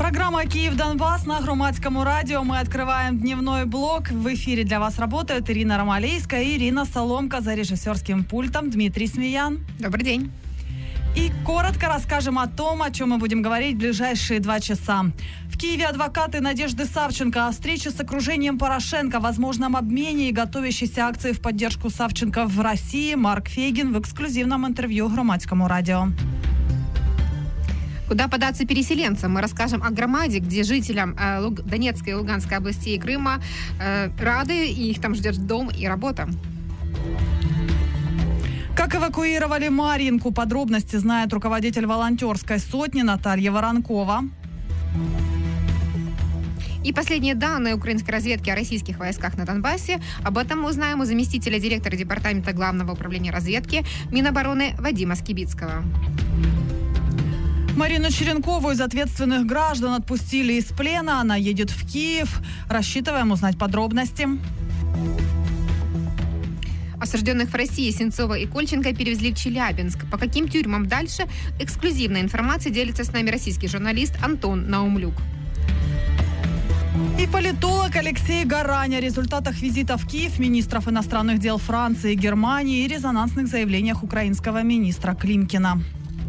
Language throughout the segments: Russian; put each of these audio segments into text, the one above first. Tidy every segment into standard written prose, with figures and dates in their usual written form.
Программа «Киев-Донбасс» на Громадскому радио. Мы открываем дневной блок. В эфире для вас работают Ирина Ромалейская и Ирина Соломка. За режиссерским пультом Дмитрий Смеян. Добрый день. И коротко расскажем о том, о чем мы будем говорить в ближайшие 2 часа. В Киеве адвокаты Надежды Савченко о встрече с окружением Порошенко, возможном обмене и готовящейся акции в поддержку Савченко в России Марк Фейгин в эксклюзивном интервью Громадскому радио. Куда податься переселенцам? Мы расскажем о Громаде, где жителям Донецкой и Луганской областей и Крыма рады, и их там ждет дом и работа. Как эвакуировали Марьинку, подробности знает руководитель волонтерской сотни Наталья Воронкова. И последние данные украинской разведки о российских войсках на Донбассе. Об этом мы узнаем у заместителя директора департамента Главного управления разведки Минобороны Вадима Скибицкого. Марину Черенкову из ответственных граждан отпустили из плена. Она едет в Киев. Рассчитываем узнать подробности. Осужденных в России Сенцова и Кольченко перевезли в Челябинск. По каким тюрьмам дальше? Эксклюзивная информация делится с нами российский журналист Антон Наумлюк. И политолог Алексей Горань о результатах визита в Киев министров иностранных дел Франции и Германии и резонансных заявлениях украинского министра Климкина.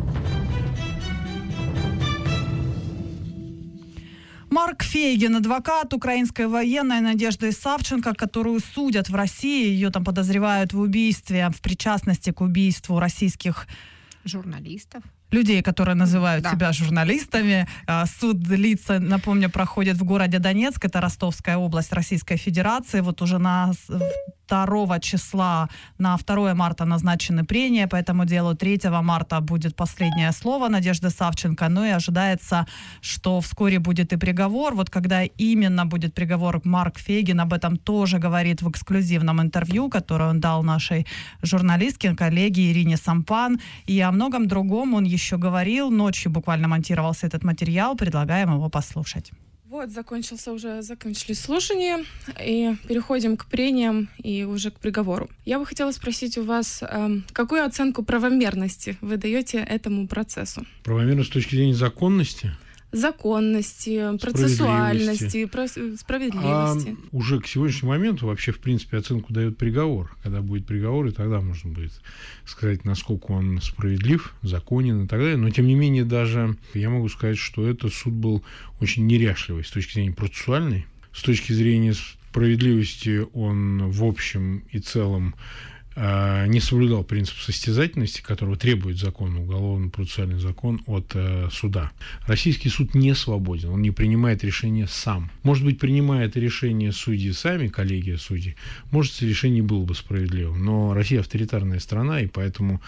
Марк Фейгин, адвокат украинской военной Надежды Савченко, которую судят в России. Ее там подозревают в убийстве, в причастности к убийству российских журналистов. Людей, которые называют себя журналистами. Суд длится, напомню, проходит в городе Донецк, это Ростовская область Российской Федерации. Вот уже на 2 числа, на 2 марта назначены прения по этому делу. 3 марта будет последнее слово Надежды Савченко. Ну и ожидается, что вскоре будет и приговор. Вот когда именно будет приговор, Марк Фейгин об этом тоже говорит в эксклюзивном интервью, которое он дал нашей журналистке, коллеге Ирине Сампан. И о многом другом он еще говорил. Ночью буквально монтировался этот материал. Предлагаем его послушать. Вот, закончились слушания, и переходим к прениям и уже к приговору. Я бы хотела спросить у вас, какую оценку правомерности вы даете этому процессу? Правомерность с точки зрения законности? Законности, процессуальности, справедливости. Уже к сегодняшнему моменту вообще, в принципе, оценку дает приговор. Когда будет приговор, и тогда можно будет сказать, насколько он справедлив, законен и так далее. Но, тем не менее, даже я могу сказать, что этот суд был очень неряшливый с точки зрения процессуальной. С точки зрения справедливости он в общем и целом не соблюдал принцип состязательности, которого требует закон, уголовно-процессуальный закон от суда. Российский суд не свободен, он не принимает решения сам. Может быть, принимает решение судьи сами, коллегия судей, может, решение было бы справедливым, но Россия авторитарная страна, и поэтому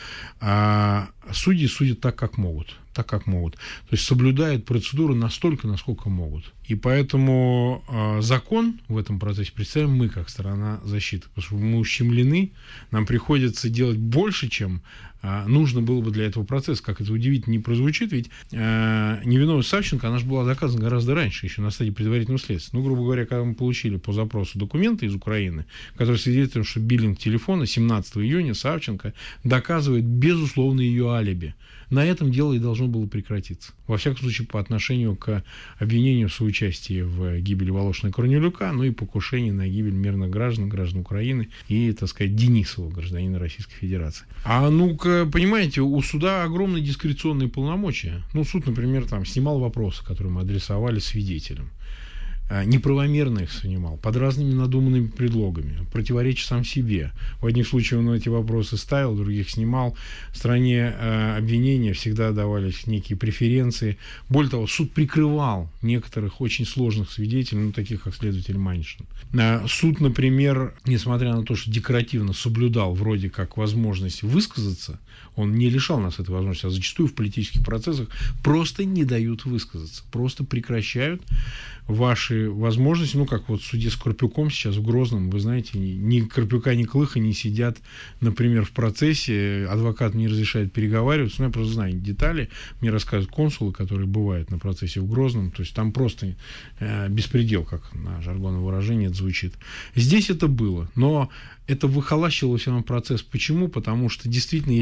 судьи судят так, как могут. То есть соблюдают процедуру настолько, насколько могут. И поэтому закон в этом процессе представляем мы, как сторона защиты. Потому что мы ущемлены, нам приходится делать больше, чем нужно было бы для этого процесса. Как это удивительно не прозвучит, ведь невиновность Савченко, она же была доказана гораздо раньше, еще на стадии предварительного следствия. Ну, грубо говоря, когда мы получили по запросу документы из Украины, которые свидетельствуют, что биллинг телефона 17 июня Савченко доказывает безусловно ее алиби. На этом дело и должно было прекратиться. Во всяком случае, по отношению к обвинению в соучастии в гибели Волошина и Корнелюка, ну и покушении на гибель мирных граждан Украины и, так сказать, Денисова, гражданина Российской Федерации. Понимаете, у суда огромные дискреционные полномочия. Ну, суд, например, там снимал вопросы, которые мы адресовали свидетелям. Неправомерно их снимал, под разными надуманными предлогами, противоречия сам себе. В одних случаях он эти вопросы ставил, в других снимал. В стороне обвинения всегда давались некие преференции. Более того, суд прикрывал некоторых очень сложных свидетелей, таких как следователь Маньшин. Суд, например, несмотря на то, что декоративно соблюдал вроде как возможность высказаться, он не лишал нас этой возможности, а зачастую в политических процессах просто не дают высказаться, просто прекращают ваши возможности, как вот в суде с Карпюком сейчас в Грозном, вы знаете, ни Карпюка, ни Клыха не сидят, например, в процессе, адвокат не разрешает переговариваться, я просто знаю детали, мне рассказывают консулы, которые бывают на процессе в Грозном, то есть там просто беспредел, как на жаргонное выражение это звучит. Здесь это было, но это выхолащивало все равно процесс. Почему? Потому что действительно, если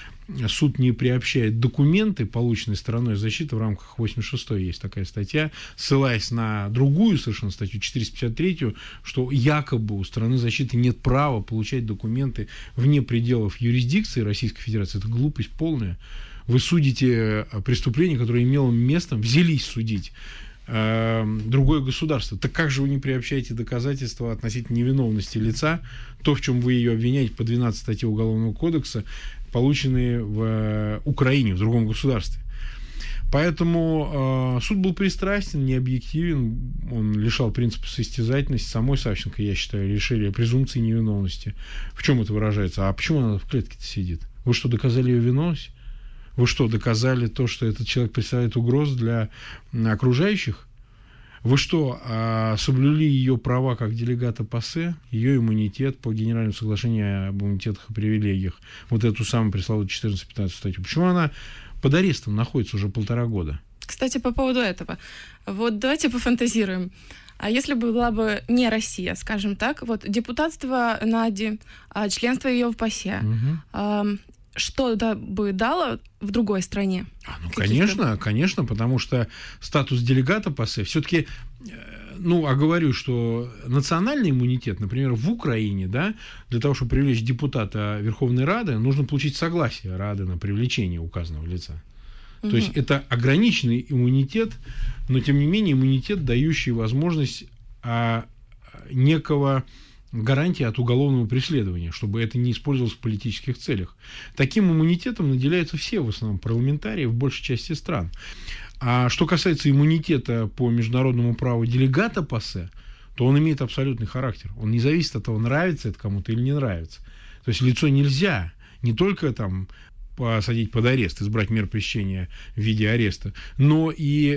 суд не приобщает документы, полученные стороной защиты в рамках 86-й, есть такая статья, ссылаясь на другую совершенно статью, 453, что якобы у стороны защиты нет права получать документы вне пределов юрисдикции Российской Федерации. Это глупость полная. Вы судите преступление, которое имело место, взялись судить другое государство. Так как же вы не приобщаете доказательства относительно невиновности лица, то, в чем вы ее обвиняете по 12 статье Уголовного кодекса, полученные в Украине, в другом государстве. Поэтому суд был пристрастен, не объективен, он лишал принципа состязательности. Самой Савченко, я считаю, лишили презумпции невиновности. В чем это выражается? А почему она в клетке-то сидит? Вы что, доказали ее виновность? Вы что, доказали то, что этот человек представляет угрозу для окружающих? Вы что, соблюли ее права как делегата ПАСЕ, ее иммунитет по Генеральному соглашению об иммунитетах и привилегиях, вот эту самую пресловутую 14-15 статью? Почему она под арестом находится уже 1,5 года? Кстати, по поводу этого. Вот давайте пофантазируем. А если бы была бы не Россия, скажем так, вот депутатство Нади, членство ее в ПАСЕ, что бы дало в другой стране? Конечно, потому что статус делегата ПАСЕ все-таки, говорю, что национальный иммунитет, например, в Украине, да, для того, чтобы привлечь депутата Верховной Рады, нужно получить согласие Рады на привлечение указанного лица. То есть это ограниченный иммунитет, но тем не менее иммунитет, дающий возможность некого гарантии от уголовного преследования, чтобы это не использовалось в политических целях. Таким иммунитетом наделяются все, в основном, парламентарии в большей части стран. А что касается иммунитета по международному праву делегата ПАСЕ, то он имеет абсолютный характер. Он не зависит от того, нравится это кому-то или не нравится. То есть лицо нельзя не только посадить под арест, избрать меру пресечения в виде ареста, но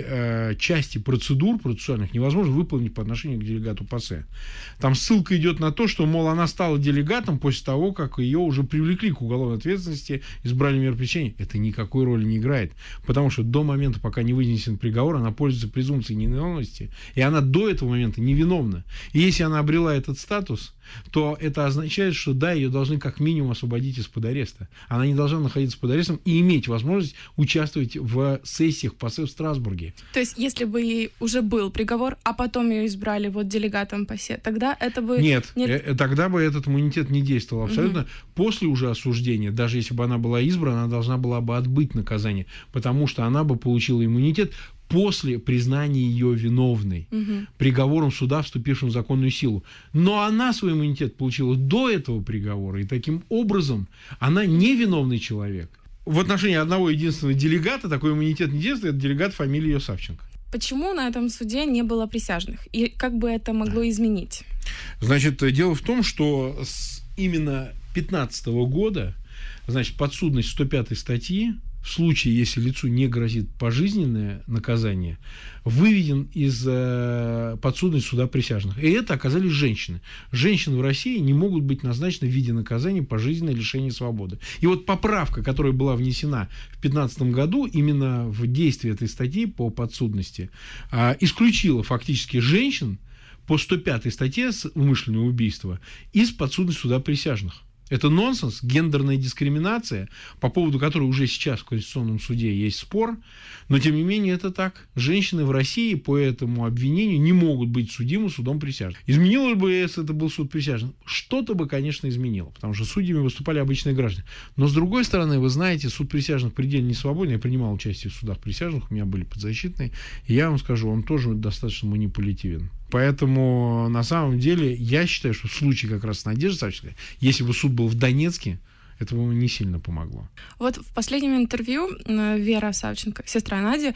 и части процедур процессуальных невозможно выполнить по отношению к делегату ПАСЕ. Там ссылка идет на то, что, мол, она стала делегатом после того, как ее уже привлекли к уголовной ответственности, избрали меру пресечения. Это никакой роли не играет, потому что до момента, пока не вынесен приговор, она пользуется презумпцией невиновности, и она до этого момента невиновна. И если она обрела этот статус, то это означает, что да, ее должны как минимум освободить из-под ареста. Она не должна находиться под арестом и иметь возможность участвовать в сессиях ПАСЕ в Страсбурге. То есть, если бы ей уже был приговор, а потом ее избрали делегатом ПАСЕ, тогда это бы... Нет, тогда бы этот иммунитет не действовал абсолютно. После уже осуждения, даже если бы она была избрана, она должна была бы отбыть наказание, потому что она бы получила иммунитет после признания ее виновной, приговором суда, вступившим в законную силу. Но она свой иммунитет получила до этого приговора, и таким образом она невиновный человек. В отношении одного единственного делегата такой иммунитет не действует, это делегат фамилии ее Савченко. Почему на этом суде не было присяжных? И как бы это могло изменить? Значит, дело в том, что именно 2015 года, подсудность 105 статьи, в случае, если лицу не грозит пожизненное наказание, выведен из подсудности суда присяжных. И это оказались женщины. Женщины в России не могут быть назначены в виде наказания пожизненное лишение свободы. И вот поправка, которая была внесена в 2015 году, именно в действие этой статьи по подсудности, исключила фактически женщин по 105 статье умышленного убийства из подсудности суда присяжных. Это нонсенс, гендерная дискриминация, по поводу которой уже сейчас в Конституционном суде есть спор, но тем не менее это так. Женщины в России по этому обвинению не могут быть судимы судом присяжных. Изменило бы, если это был суд присяжных? Что-то бы, конечно, изменило, потому что судьями выступали обычные граждане. Но с другой стороны, вы знаете, суд присяжных предельно не свободен. Я принимал участие в судах присяжных, у меня были подзащитные, и я вам скажу, он тоже достаточно манипулятивен. Поэтому, на самом деле, я считаю, что в случае как раз с Надеждой Савченко, если бы суд был в Донецке, это бы не сильно помогло. Вот в последнем интервью Вера Савченко, сестра Нади,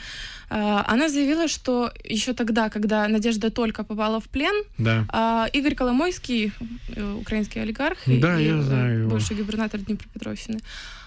она заявила, что еще тогда, когда Надежда только попала в плен, Игорь Коломойский, украинский олигарх, я знаю бывший губернатор Днепропетровщины,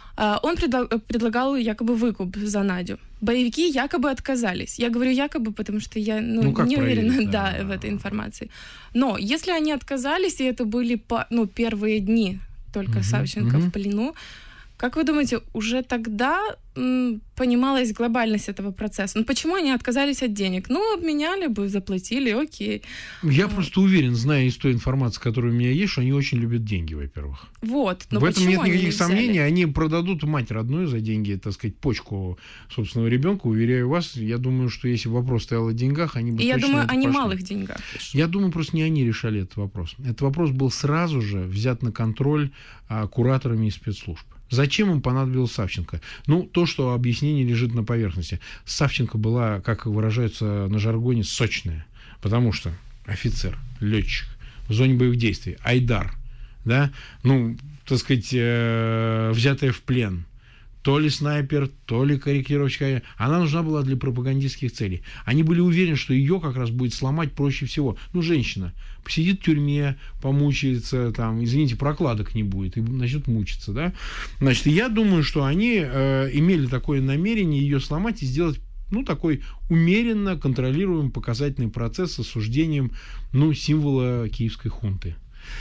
он предлагал якобы выкуп за Надю. Боевики якобы отказались. Я говорю якобы, потому что я не уверена в этой информации. Но если они отказались, и это были первые дни только Савченко в плену, Как вы думаете, уже тогда понималась глобальность этого процесса? Почему они отказались от денег? Обменяли бы, заплатили, окей. Я просто уверен, зная из той информации, которая у меня есть, что они очень любят деньги, во-первых. Вот, но в этом нет никаких сомнений. Они продадут мать родную за деньги, так сказать, почку собственного ребенка. Уверяю вас, я думаю, что если вопрос стоял о деньгах, они бы точно я думаю, это о пошли. немалых деньгах. Я думаю, просто не они решали этот вопрос. Этот вопрос был сразу же взят на контроль кураторами и спецслужб. Зачем им понадобилось Савченко? То, что объяснение лежит на поверхности. Савченко была, как выражаются на жаргоне, сочная. Потому что офицер, летчик в зоне боевых действий, Айдар, да, взятая в плен, то ли снайпер, то ли корректировщик, она нужна была для пропагандистских целей. Они были уверены, что ее как раз будет сломать проще всего. Женщина посидит в тюрьме, помучается, прокладок не будет, и начнет мучиться, да. Значит, я думаю, что они имели такое намерение ее сломать и сделать такой умеренно контролируемый показательный процесс с осуждением, символа киевской хунты.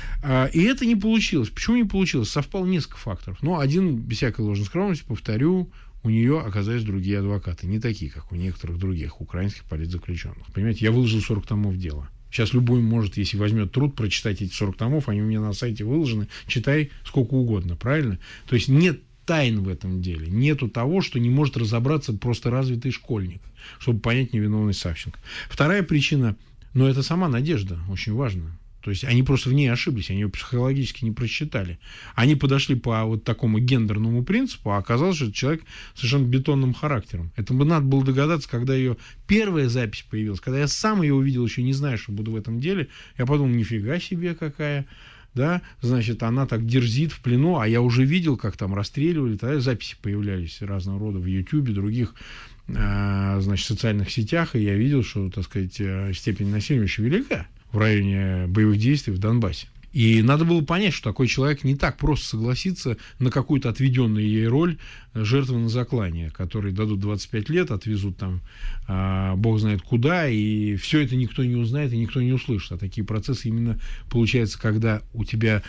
И это не получилось. Почему не получилось? Совпало несколько факторов. Один, без всякой ложной скромности, повторю, у нее оказались другие адвокаты. Не такие, как у некоторых других украинских политзаключенных. Понимаете, я выложил 40 томов дела. Сейчас любой может, если возьмет труд, прочитать эти 40 томов, они у меня на сайте выложены, читай сколько угодно, правильно? То есть нет тайн в этом деле. Нету того, что не может разобраться просто развитый школьник, чтобы понять невиновность Савченко. Вторая причина, это сама Надежда, очень важно. То есть они просто в ней ошиблись, они ее психологически не просчитали. Они подошли по такому гендерному принципу, а оказалось, что это человек с совершенно бетонным характером. Это бы надо было догадаться, когда ее первая запись появилась, когда я сам ее увидел, еще не знаю, что буду в этом деле, я подумал, нифига себе какая, да, значит, она так дерзит в плену, а я уже видел, как там расстреливали, тогда записи появлялись разного рода в Ютьюбе, других, социальных сетях, и я видел, что, так сказать, степень насилия очень велика в районе боевых действий в Донбассе. И надо было понять, что такой человек не так просто согласится на какую-то отведенную ей роль жертвы на заклание, которой дадут 25 лет, отвезут там бог знает куда, и все это никто не узнает и никто не услышит. А такие процессы именно получаются, когда у тебя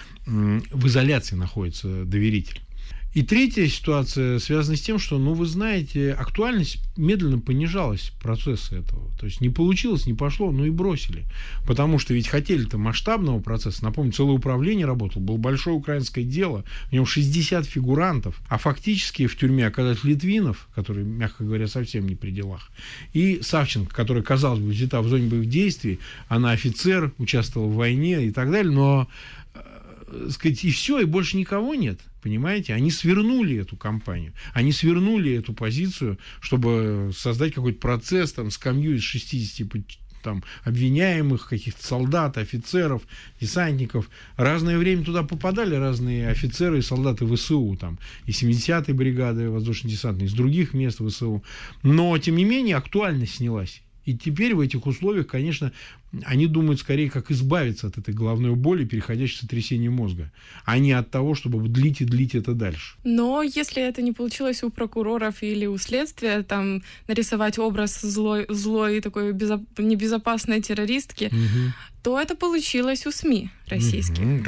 в изоляции находится доверитель. И третья ситуация связана с тем, что, вы знаете, актуальность медленно понижалась процесса этого. То есть не получилось, не пошло, и бросили. Потому что ведь хотели-то масштабного процесса. Напомню, целое управление работало, было большое украинское дело, в нем 60 фигурантов, а фактически в тюрьме оказались Литвинов, который, мягко говоря, совсем не при делах, и Савченко, которая, казалось бы, взята в зоне боевых действий, она офицер, участвовала в войне и так далее, но, сказать, и все, и больше никого нет. Понимаете? Они свернули эту кампанию. Они свернули эту позицию, чтобы создать какой-то процесс, скамью из 60 обвиняемых, каких-то солдат, офицеров, десантников. Разное время туда попадали разные офицеры и солдаты ВСУ, и 70-й бригады воздушно-десантной, из других мест ВСУ. Но, тем не менее, актуальность снялась. И теперь в этих условиях, конечно, они думают скорее, как избавиться от этой головной боли, переходящей в сотрясение мозга, а не от того, чтобы длить и длить это дальше. Но если это не получилось у прокуроров или у следствия, нарисовать образ злой и такой небезопасной террористки, то это получилось у СМИ российских.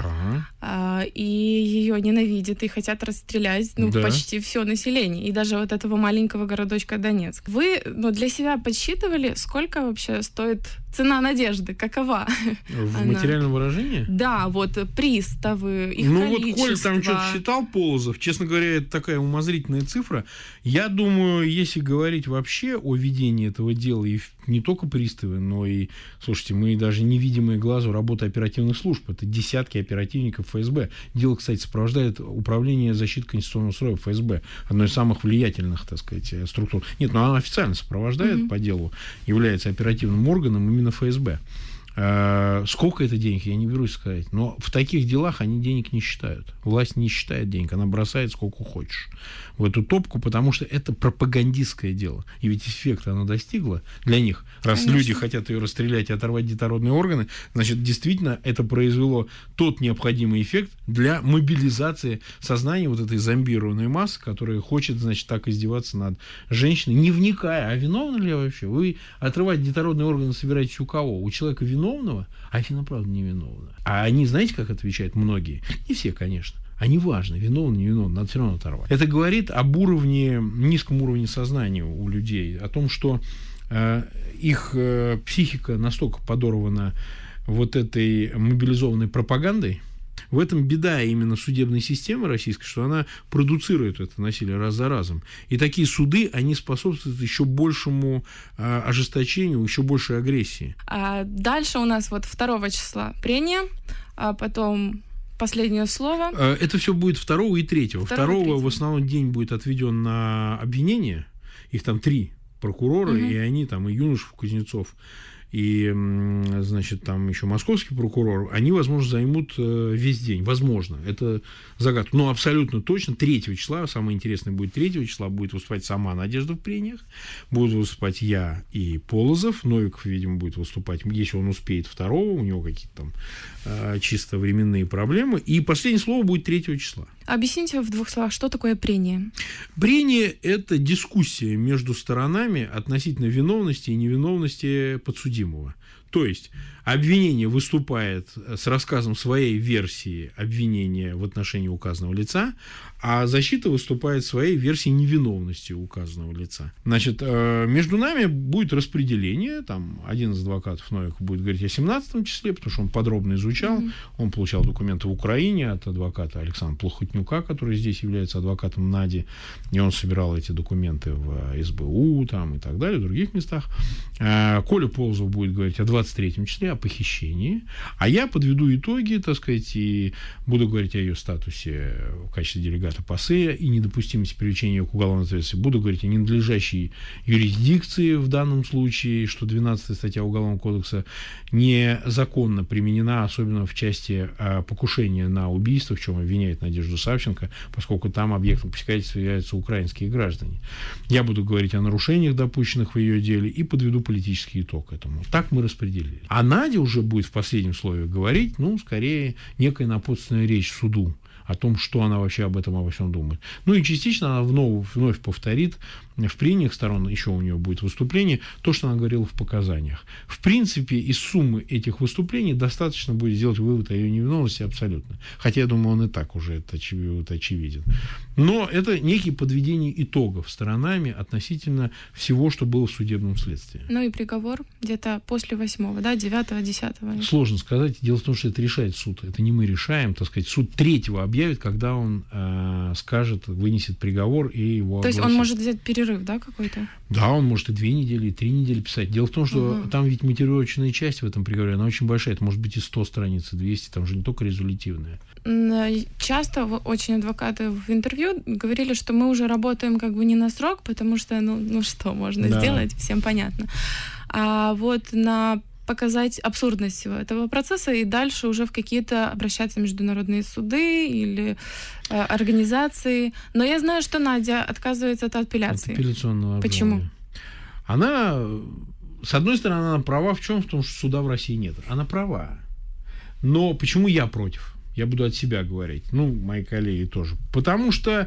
Да. И ее ненавидят и хотят расстрелять почти все население. И даже вот этого маленького городочка Донецк. Вы для себя подсчитывали, сколько вообще стоит цена надежды? Какова? В материальном выражении? Да, приставы, их количество. Коль там что-то считал, Полозов, честно говоря, это такая умозрительная цифра. Я думаю, если говорить вообще о ведении этого дела, и не только приставы, но и, слушайте, мы даже невидимые глазу работы оперативных служб. Это десятки оперативников ФСБ. Дело, кстати, сопровождает Управление защиты конституционного строя ФСБ. Одно из самых влиятельных, так сказать, структур. Нет, но она официально сопровождает по делу, является оперативным органом именно ФСБ. Сколько это денег, я не берусь сказать. Но в таких делах они денег не считают. Власть не считает денег, она бросает сколько хочешь в эту топку, потому что это пропагандистское дело. И ведь эффекта она достигла для них. Раз Конечно. Люди хотят ее расстрелять и оторвать детородные органы, значит, действительно, это произвело тот необходимый эффект для мобилизации сознания вот этой зомбированной массы, которая хочет, значит, так издеваться над женщиной, не вникая, а виновна ли я вообще? Вы отрывать детородные органы собираетесь у кого? У человека виновного, а Афина, правда, не виновна. А они, знаете, как отвечают многие? Не все, конечно. А не важно, виновен, не виновен, надо все равно оторвать. Это говорит об низком уровне сознания у людей, о том, что их психика настолько подорвана вот этой мобилизованной пропагандой. В этом беда именно судебной системы российской, что она продуцирует это насилие раз за разом. И такие суды, они способствуют еще большему ожесточению, еще большей агрессии. А дальше у нас вот 2 числа прения, а потом последнее слово. Это все будет 2 и 3. 2 в основном день будет отведен на обвинение. Их там 3 прокурора, и они там, и Юношев, Кузнецов, и, значит, там еще московский прокурор, они, возможно, займут весь день. Возможно. Это загадка. Но абсолютно точно 3 числа, самое интересное будет 3 числа, будет выступать сама Надежда в прениях, будут выступать я и Полозов. Новиков, видимо, будет выступать, если он успеет 2, у него какие-то там чисто временные проблемы. И последнее слово будет 3 числа. Объясните в 2 словах, что такое прение? Прение – это дискуссия между сторонами относительно виновности и невиновности подсудимого. То есть обвинение выступает с рассказом своей версии обвинения в отношении указанного лица, а защита выступает своей версией невиновности указанного лица. Значит, между нами будет распределение. Там один из адвокатов Новиков будет говорить о 17 числе, потому что он подробно изучал. Он получал документы в Украине от адвоката Александра Плохотнюка, который здесь является адвокатом Нади, и он собирал эти документы в СБУ там, и так далее, в других местах. Коля Полозов будет говорить о 23 числе, о похищении, а я подведу итоги, так сказать, и буду говорить о ее статусе в качестве делегата ПАСЕ и недопустимости привлечения ее к уголовной ответственности. Буду говорить о ненадлежащей юрисдикции в данном случае, что 12 статья Уголовного кодекса незаконно применена, особенно в части покушения на убийство, в чем обвиняет Надежду Савченко, поскольку там объектом посягательства являются украинские граждане. Я буду говорить о нарушениях, допущенных в ее деле, и подведу политический итог этому. Так мы распределили. А Надя уже будет в последнем слове говорить, скорее, некая напутственная речь суду о том, что она вообще об этом, обо всем думает. И частично она вновь повторит в прениях сторон, еще у нее будет выступление, то, что она говорила в показаниях. В принципе, из суммы этих выступлений достаточно будет сделать вывод о ее невиновности абсолютно. Хотя, я думаю, он и так уже это очевиден. Но это некие подведение итогов сторонами относительно всего, что было в судебном следствии. И приговор где-то после 8, 9, 10. Сложно сказать. Дело в том, что это решает суд. Это не мы решаем, так сказать. Суд 3-го объявит, когда он скажет, вынесет приговор и его огласит. То есть он может взять перерыв, какой-то? Да, он может и 2 недели, и 3 недели писать. Дело в том, что там ведь мотивировочная часть в этом приговоре, она очень большая. Это может быть и 100 страниц, и 200, там же не только резолютивная. Часто очень адвокаты в интервью говорили, что мы уже работаем не на срок, потому что, что можно сделать, всем понятно. А вот показать абсурдность всего этого процесса и дальше уже в какие-то обращаться международные суды или организации. Но я знаю, что Надя отказывается от апелляции. От апелляционного Почему? обжалования. Она, с одной стороны, она права в чем? В том, что суда в России нет. Она права. Но почему я против? Я буду от себя говорить. Мои коллеги тоже. Потому что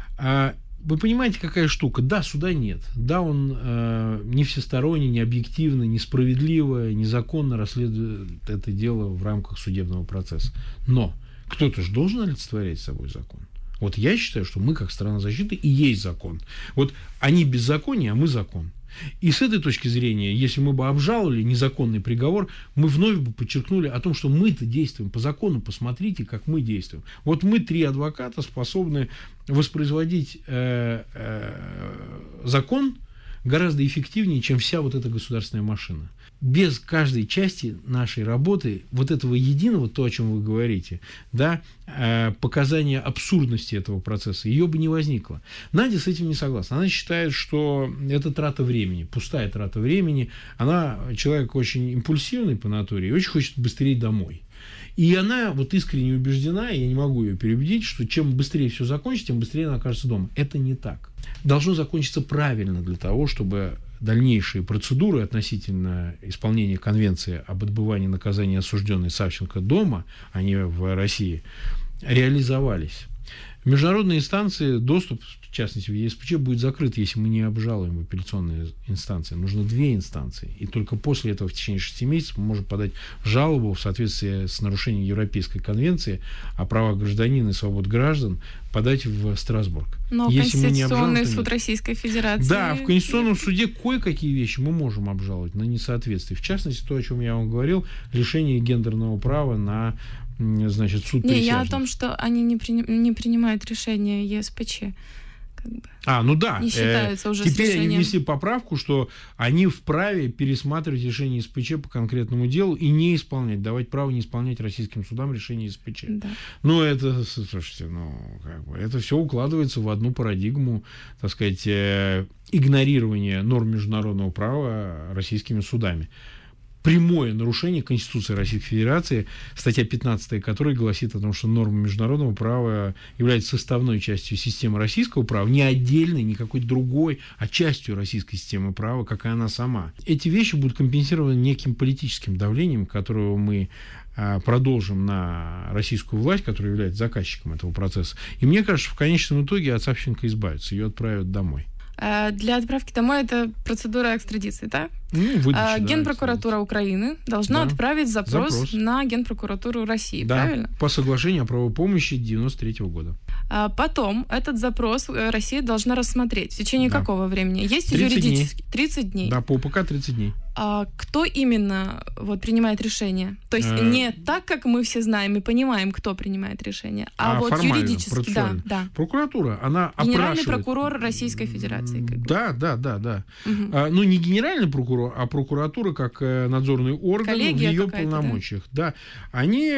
вы понимаете, какая штука? Да, суда нет. Да, он не всесторонний, не объективно, несправедливо, незаконно расследует это дело в рамках судебного процесса. Но кто-то же должен олицетворять собой закон. Вот я считаю, что мы, как страна защиты, и есть закон. Вот они беззаконие, а мы закон. И с этой точки зрения, если мы бы обжаловали незаконный приговор, мы вновь бы подчеркнули о том, что мы-то действуем по закону, посмотрите, как мы действуем. Вот мы 3 адвоката способны воспроизводить закон гораздо эффективнее, чем вся вот эта государственная машина. Без каждой части нашей работы, вот этого единого, то, о чем вы говорите, показания абсурдности этого процесса, ее бы не возникло. Надя с этим не согласна. Она считает, что это трата времени, пустая трата времени. Она человек очень импульсивный по натуре и очень хочет быстрее домой. И она искренне убеждена, я не могу ее переубедить, что чем быстрее все закончится, тем быстрее она окажется дома. Это не так. Должно закончиться правильно для того, чтобы дальнейшие процедуры относительно исполнения конвенции об отбывании наказания осужденной Савченко дома, а не в России, реализовались. Международные инстанции, доступ, в частности, в ЕСПЧ, будет закрыт, если мы не обжалуем в апелляционные инстанции. Нужно 2 инстанции. И только после этого в течение 6 месяцев мы можем подать жалобу в соответствии с нарушением Европейской конвенции о правах гражданина и свобод граждан, подать в Страсбург. Но если Конституционный суд Российской Федерации... Да, в Конституционном суде кое-какие вещи мы можем обжаловать на несоответствие. В частности, то, о чем я вам говорил, лишение гендерного права на, значит, суд присяжных. Я о том, что они не принимают решение ЕСПЧ. Ну да. Не считаются уже теперь с решением. Они внесли поправку, что они вправе пересматривать решение ЕСПЧ по конкретному делу и не исполнять, давать право не исполнять российским судам решение ЕСПЧ. Да. Это, слушайте, это все укладывается в одну парадигму, так сказать, игнорирования норм международного права российскими судами. Прямое нарушение Конституции Российской Федерации, статья 15, которая гласит о том, что нормы международного права являются составной частью системы российского права, не отдельной, не какой-то другой, а частью российской системы права, как и она сама. Эти вещи будут компенсированы неким политическим давлением, которого мы продолжим на российскую власть, которая является заказчиком этого процесса. И мне кажется, в конечном итоге от Савченко избавятся, ее отправят домой. Для отправки домой это процедура экстрадиции, да? Генпрокуратура Украины должна отправить запрос на Генпрокуратуру России, правильно? По соглашению о правовой помощи 1993 года. Потом этот запрос Россия должна рассмотреть. В течение какого времени? Есть юридически 30 дней. Да, по УПК 30 дней. Кто именно принимает решение? То есть не так, как мы все знаем и понимаем, кто принимает решение, а юридически. Да. Прокуратура, она опрашивает. Генеральный прокурор Российской Федерации. Да. Угу. Не генеральный прокурор, а прокуратура как надзорный орган коллегия в ее полномочиях. Да. Они,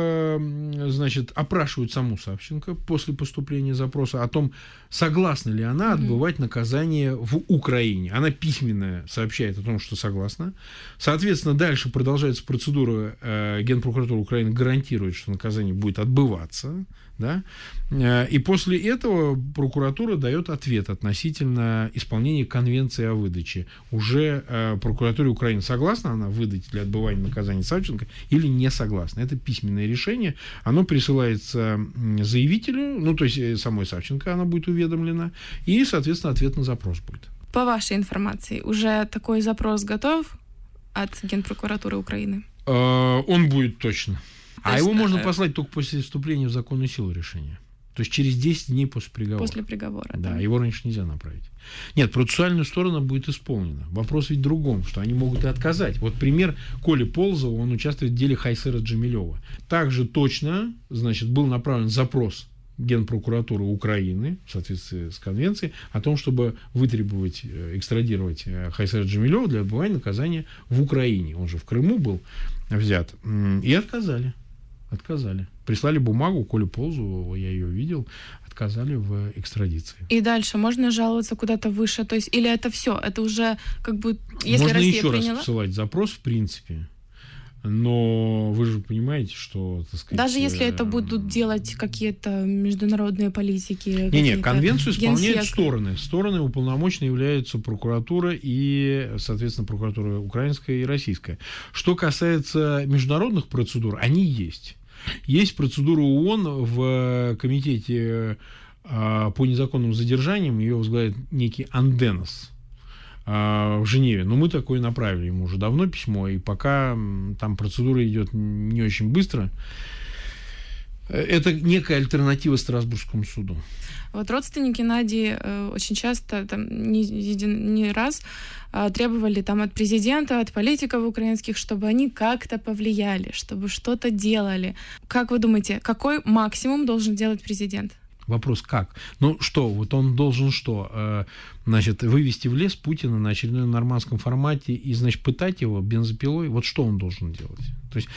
значит, опрашивают саму Савченко после поступления запроса о том, согласна ли она отбывать наказание в Украине. Она письменно сообщает о том, что согласна. Соответственно, дальше продолжается процедура. Генпрокуратура Украины гарантирует, что наказание будет отбываться. Да? И после этого прокуратура дает ответ относительно исполнения конвенции о выдаче. Уже прокуратуре Украины согласна она выдать для отбывания наказания Савченко или не согласна. Это письменное решение. Оно присылается заявителю, то есть самой Савченко она будет уведомлена, и, соответственно, ответ на запрос будет. По вашей информации, уже такой запрос готов от Генпрокуратуры Украины? Он будет точно. Его можно послать только после вступления в законную силу решения. То есть через 10 дней после приговора. После приговора. Да, его раньше нельзя направить. Нет, процессуальная сторона будет исполнена. Вопрос ведь в другом, что они могут и отказать. Вот пример Коли Ползова, он участвует в деле Хайсера Джамилева. Также точно, значит, был направлен запрос Генпрокуратуры Украины в соответствии с конвенцией о том, чтобы вытребовать, экстрадировать Хайсера Джамилева для отбывания наказания в Украине. Он же в Крыму был взят. И отказали. Прислали бумагу Коле Ползову, я ее видел, отказали в экстрадиции. И дальше можно жаловаться куда-то выше? То есть, или это все? Это уже если можно Россия еще приняла... раз посылать запрос, в принципе. Но вы же понимаете, что, так сказать... Даже если это будут делать какие-то международные политики... Нет, конвенцию исполняют стороны. Стороны уполномоченные являются прокуратура и, соответственно, прокуратура украинская и российская. Что касается международных процедур, они есть. Есть процедура ООН в комитете по незаконным задержаниям, ее возглавляет некий Анденос в Женеве. Но мы такое направили ему уже давно письмо, и пока там процедура идет не очень быстро. Это некая альтернатива Страсбургскому суду. Вот родственники Нади очень часто, не раз, требовали от президента, от политиков украинских, чтобы они как-то повлияли, чтобы что-то делали. Как вы думаете, какой максимум должен делать президент? Вопрос как? Он должен вывести в лес Путина на очередном нормандском формате и, пытать его бензопилой? Вот что он должен делать? То есть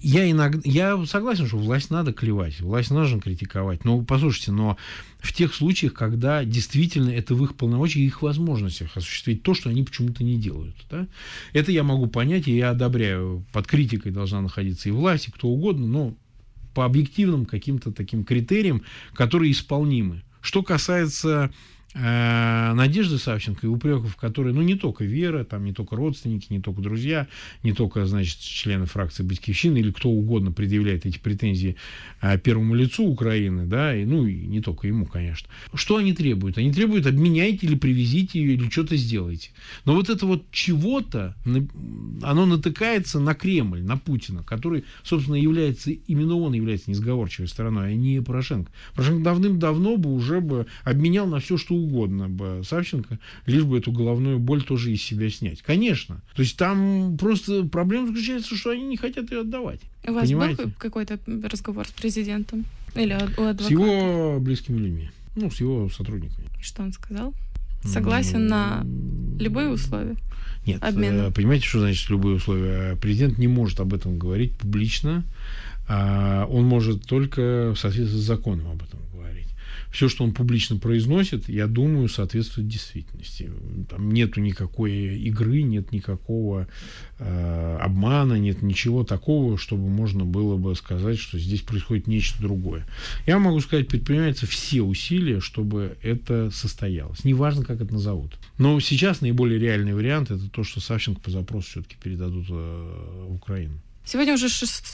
я согласен, что власть надо клевать, власть нужно критиковать. Но, послушайте, в тех случаях, когда действительно это в их полномочиях и их возможностях осуществить то, что они почему-то не делают. Да? Это я могу понять, и я одобряю. Под критикой должна находиться и власть, и кто угодно, но по объективным каким-то таким критериям, которые исполнимы. Что касается Надежды Савченко и упреков, которые, не только Вера, там не только родственники, не только друзья, не только, значит, члены фракции Батькивщины или кто угодно предъявляет эти претензии первому лицу Украины, да, и не только ему, конечно. Что они требуют? Они требуют: обменяйте или привезите ее, или что-то сделайте. Но вот это вот чего-то, оно натыкается на Кремль, на Путина, который, собственно, именно он является несговорчивой стороной, а не Порошенко. Порошенко давным-давно бы уже обменял на все, что угодно бы Савченко, лишь бы эту головную боль тоже из себя снять. Конечно. То есть там просто проблема заключается, что они не хотят ее отдавать. У вас был какой-то разговор с президентом? Или у адвоката? С его близкими людьми. С его сотрудниками. И что он сказал? Согласен на любые условия? Нет. Обмена. Понимаете, что значит любые условия? Президент не может об этом говорить публично. Он может только в соответствии с законом об этом говорить. Все, что он публично произносит, я думаю, соответствует действительности. Там нету никакой игры, нет никакого обмана, нет ничего такого, чтобы можно было бы сказать, что здесь происходит нечто другое. Я могу сказать, предпринимаются все усилия, чтобы это состоялось. Неважно, как это назовут. Но сейчас наиболее реальный вариант — это то, что Савченко по запросу все-таки передадут в Украину. Сегодня уже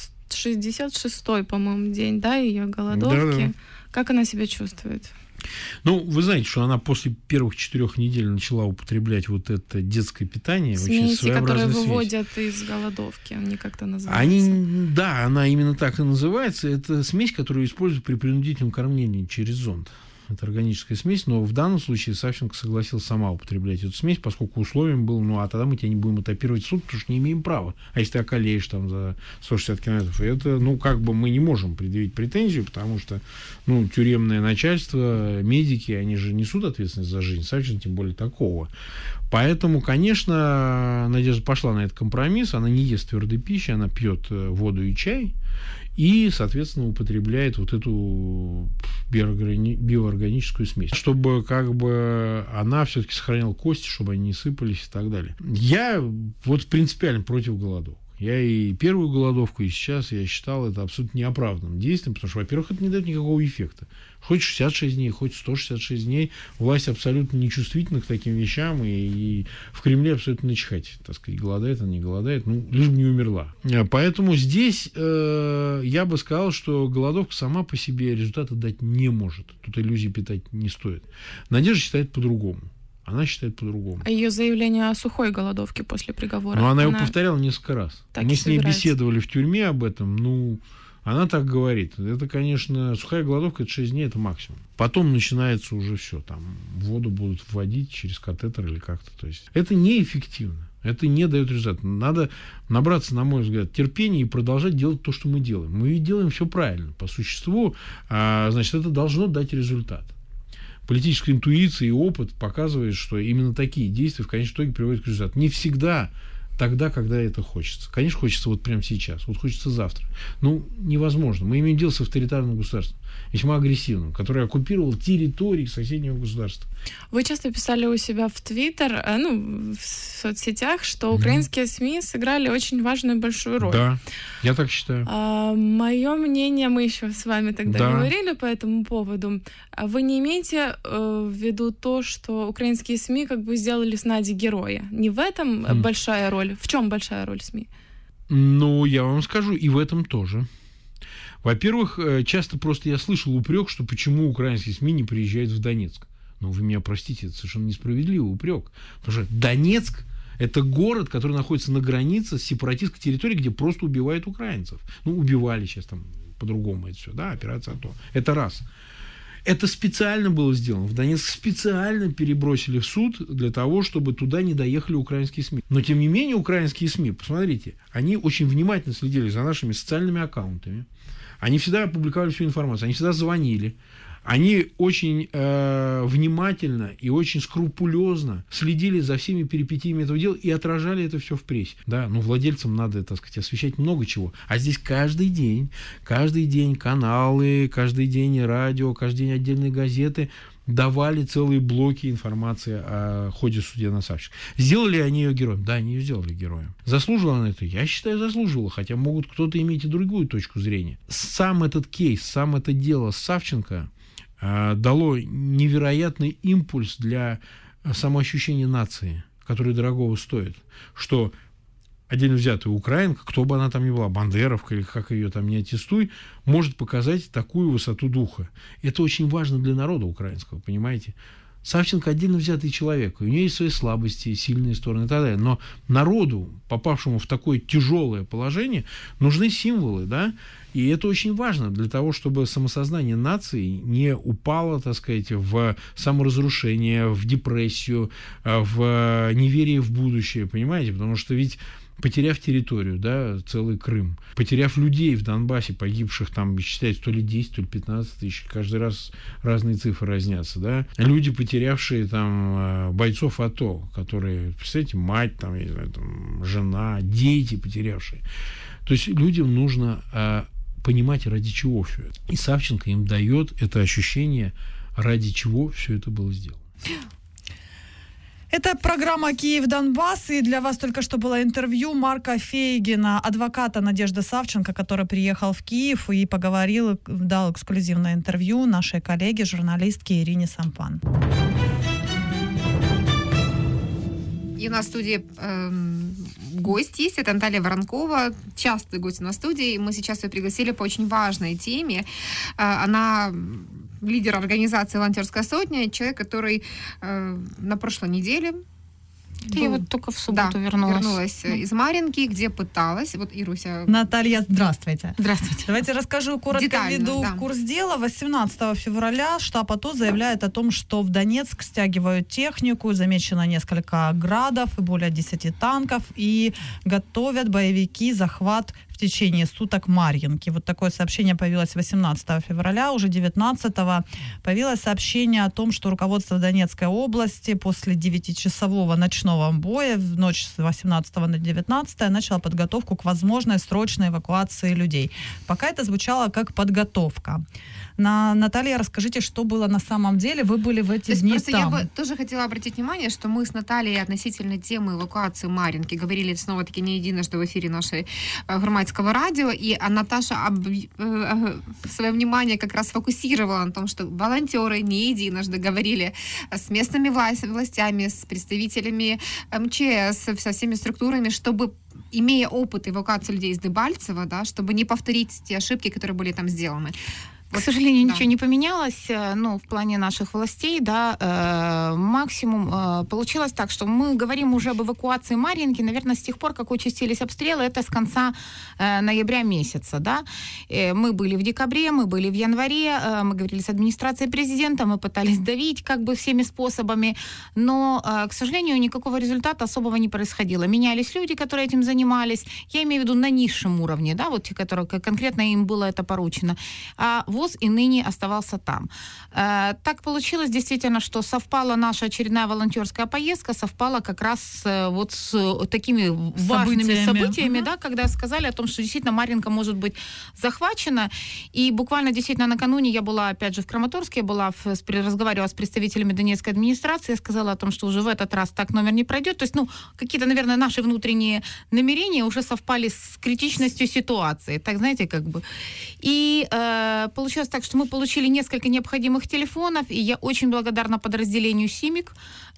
66-й, по-моему, день, да, ее голодовки. Да. Как она себя чувствует? Вы знаете, что она после первых 4 недель начала употреблять вот это детское питание. Смеси, которые выводят из голодовки, они как-то называются. Она именно так и называется. Это смесь, которую используют при принудительном кормлении через зонд. Это органическая смесь, но в данном случае Савченко согласилась сама употреблять эту смесь, поскольку условием было, тогда мы тебя не будем этапировать в суд, потому что не имеем права. А если ты околеешь там за 160 километров, это, мы не можем предъявить претензию, потому что, тюремное начальство, медики, они же несут ответственность за жизнь, Савченко тем более такого. Поэтому, конечно, Надежда пошла на этот компромисс, она не ест твердой пищи, она пьет воду и чай, и, соответственно, употребляет вот эту биоорганическую смесь, чтобы она все-таки сохраняла кости, чтобы они не сыпались и так далее. Я принципиально против голодовок. Я и первую голодовку, и сейчас я считал это абсолютно неоправданным действием, потому что, во-первых, это не дает никакого эффекта. Хоть 66 дней, хоть 166 дней, власть абсолютно нечувствительна к таким вещам, и в Кремле абсолютно начихать, голодает она, не голодает, лишь бы не умерла. Поэтому здесь я бы сказал, что голодовка сама по себе результата дать не может. Тут иллюзий питать не стоит. Надежда считает по-другому. Она считает по-другому. А ее заявление о сухой голодовке после приговора? Она его повторяла несколько раз. Мы с ней беседовали в тюрьме об этом. Она так говорит. Это, конечно, сухая голодовка, это 6 дней, это максимум. Потом начинается уже все. Там воду будут вводить через катетер или как-то. То есть это неэффективно. Это не дает результата. Надо набраться, на мой взгляд, терпения и продолжать делать то, что мы делаем. Мы ведь делаем все правильно. По существу, значит, это должно дать результат. Политическая интуиция и опыт показывают, что именно такие действия в конечном итоге приводят к результату. Не всегда тогда, когда это хочется. Конечно, хочется прямо сейчас, хочется завтра. Невозможно. Мы имеем дело с авторитарным государством, весьма агрессивным, которое оккупировало территории соседнего государства. Вы часто писали у себя в Твиттер, в соцсетях, что украинские СМИ сыграли очень важную большую роль. Да, я так считаю. Мое мнение, мы еще с вами тогда говорили по этому поводу. Вы не имеете в виду то, что украинские СМИ сделали с Надей героя? Не в этом большая роль? В чем большая роль СМИ? Я вам скажу, и в этом тоже. Во-первых, часто просто я слышал упрек, что почему украинские СМИ не приезжают в Донецк. Вы меня простите, это совершенно несправедливый упрек. Потому что Донецк – это город, который находится на границе с сепаратистской территорией, где просто убивают украинцев. Убивали сейчас там по-другому это все, операция АТО. Это раз. Это специально было сделано. В Донецк специально перебросили в суд для того, чтобы туда не доехали украинские СМИ. Но, тем не менее, украинские СМИ, посмотрите, они очень внимательно следили за нашими социальными аккаунтами. Они всегда опубликовали всю информацию, они всегда звонили. Они очень внимательно и очень скрупулезно следили за всеми перипетиями этого дела и отражали это все в прессе. Владельцам надо, освещать много чего. А здесь каждый день каналы, каждый день радио, каждый день отдельные газеты давали целые блоки информации о ходе судьи на Савченко. Сделали они ее героем? Да, они ее сделали героем. Заслуживала она это? Я считаю, заслуживала, хотя могут кто-то иметь и другую точку зрения. Сам этот кейс, сам это дело с Савченко дало невероятный импульс для самоощущения нации, который дорогого стоит, что отдельно взятая украинка, кто бы она там ни была, бандеровка или как ее там не аттестуй, может показать такую высоту духа. Это очень важно для народа украинского, понимаете? Савченко отдельно взятый человек, у нее есть свои слабости, сильные стороны и так далее, но народу, попавшему в такое тяжелое положение, нужны символы, да, и это очень важно для того, чтобы самосознание нации не упало, так сказать, в саморазрушение, в депрессию, в неверие в будущее, понимаете, потому что ведь потеряв территорию, да, целый Крым, потеряв людей в Донбассе, погибших там, считается, то ли 10, то ли 15 тысяч, каждый раз разные цифры разнятся, да, люди, потерявшие там бойцов АТО, которые, представляете, мать, там, я не знаю, там, жена, дети потерявшие. То есть людям нужно понимать, ради чего все это. И Савченко им дает это ощущение, ради чего все это было сделано. Это программа «Киев-Донбасс», и для вас только что было интервью Марка Фейгина, адвоката Надежды Савченко, который приехал в Киев и поговорил, дал эксклюзивное интервью нашей коллеге, журналистке Ирине Сампан. И у нас в студии гость есть, это Наталья Воронкова, частый гость на студии. Мы сейчас ее пригласили по очень важной теме. Она лидер организации «Волонтерская сотня», человек, который на прошлой неделе... Я вот только в субботу вернулась из Марьинки, где пыталась. Вот, Ируся. Наталья, здравствуйте. Здравствуйте. Давайте расскажу, коротко Детально, введу да. в курс дела. 18 февраля штаб АТО заявляет о том, что в Донецк стягивают технику, замечено несколько градов и более 10 танков, и готовят боевики захват в течение суток Марьинки. Вот такое сообщение появилось 18 февраля. Уже 19-го появилось сообщение о том, что руководство Донецкой области после 9-часового ночного боя в ночь с 18 на 19 начало подготовку к возможной срочной эвакуации людей. Пока это звучало как подготовка. Наталья, расскажите, что было на самом деле? Вы были в эти дни там. Я бы тоже хотела обратить внимание, что мы с Натальей относительно темы эвакуации Марьинки говорили снова-таки не единожды в эфире нашей громадского радио, и Наташа свое внимание как раз фокусировала на том, что волонтеры не единожды говорили с местными властями, с представителями МЧС, со всеми структурами, чтобы, имея опыт эвакуации людей из Дебальцева, да, чтобы не повторить те ошибки, которые были там сделаны. К сожалению, ничего не поменялось, в плане наших властей, да, максимум получилось так, что мы говорим уже об эвакуации Марьинки, наверное, с тех пор, как участились обстрелы, это с конца ноября месяца, да. Мы были в декабре, мы были в январе, мы говорили с администрацией президента, мы пытались давить как бы всеми способами, но, к сожалению, никакого результата особого не происходило. Менялись люди, которые этим занимались, я имею в виду на низшем уровне, да, вот те, которые конкретно им было это поручено. А ВОЗ и ныне оставался там. Так получилось действительно, что совпала наша очередная волонтерская поездка, совпала как раз вот с такими важными событиями, да, когда сказали о том, что действительно Марьинка может быть захвачена. И буквально действительно накануне я была опять же в Краматорске, разговаривала с представителями Донецкой администрации, я сказала о том, что уже в этот раз так номер не пройдет. То есть, какие-то, наверное, наши внутренние намерения уже совпали с критичностью ситуации. Так, знаете, как бы. И получилось так, что мы получили несколько необходимых телефонов, и я очень благодарна подразделению «Симик»,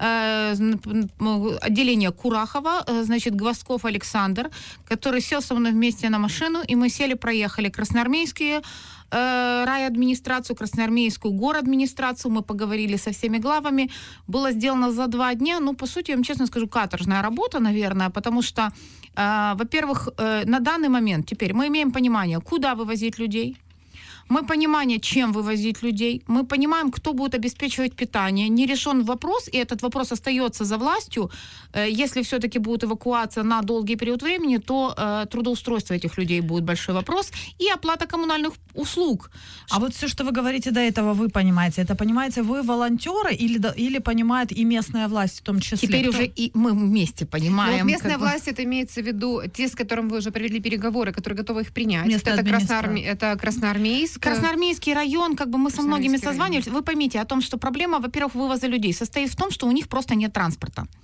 отделение Курахова, значит, Гвоздков Александр, который сел со мной вместе на машину, и мы сели, проехали Красноармейские райадминистрацию, Красноармейскую городадминистрацию, мы поговорили со всеми главами. Было сделано за 2 дня, по сути, я вам честно скажу, каторжная работа, наверное, потому что, во-первых, на данный момент теперь мы имеем понимание, куда вывозить людей, мы понимаем, чем вывозить людей, мы понимаем, кто будет обеспечивать питание. Не решен вопрос, и этот вопрос остается за властью. Если все-таки будет эвакуация на долгий период времени, то трудоустройство этих людей будет большой вопрос, и оплата коммунальных услуг. А вот все, что вы говорите до этого, вы понимаете, это понимаете вы волонтеры или понимает и местная власть в том числе? Теперь уже и мы вместе понимаем. Вот местная власть, это имеется в виду те, с которыми вы уже провели переговоры, которые готовы их принять. Это Красноармейск. Красноармейский район, как бы мы со многими созванивались. Вы поймите о том, что проблема, во-первых, вывоза людей состоит в том, что у них просто нет транспорта.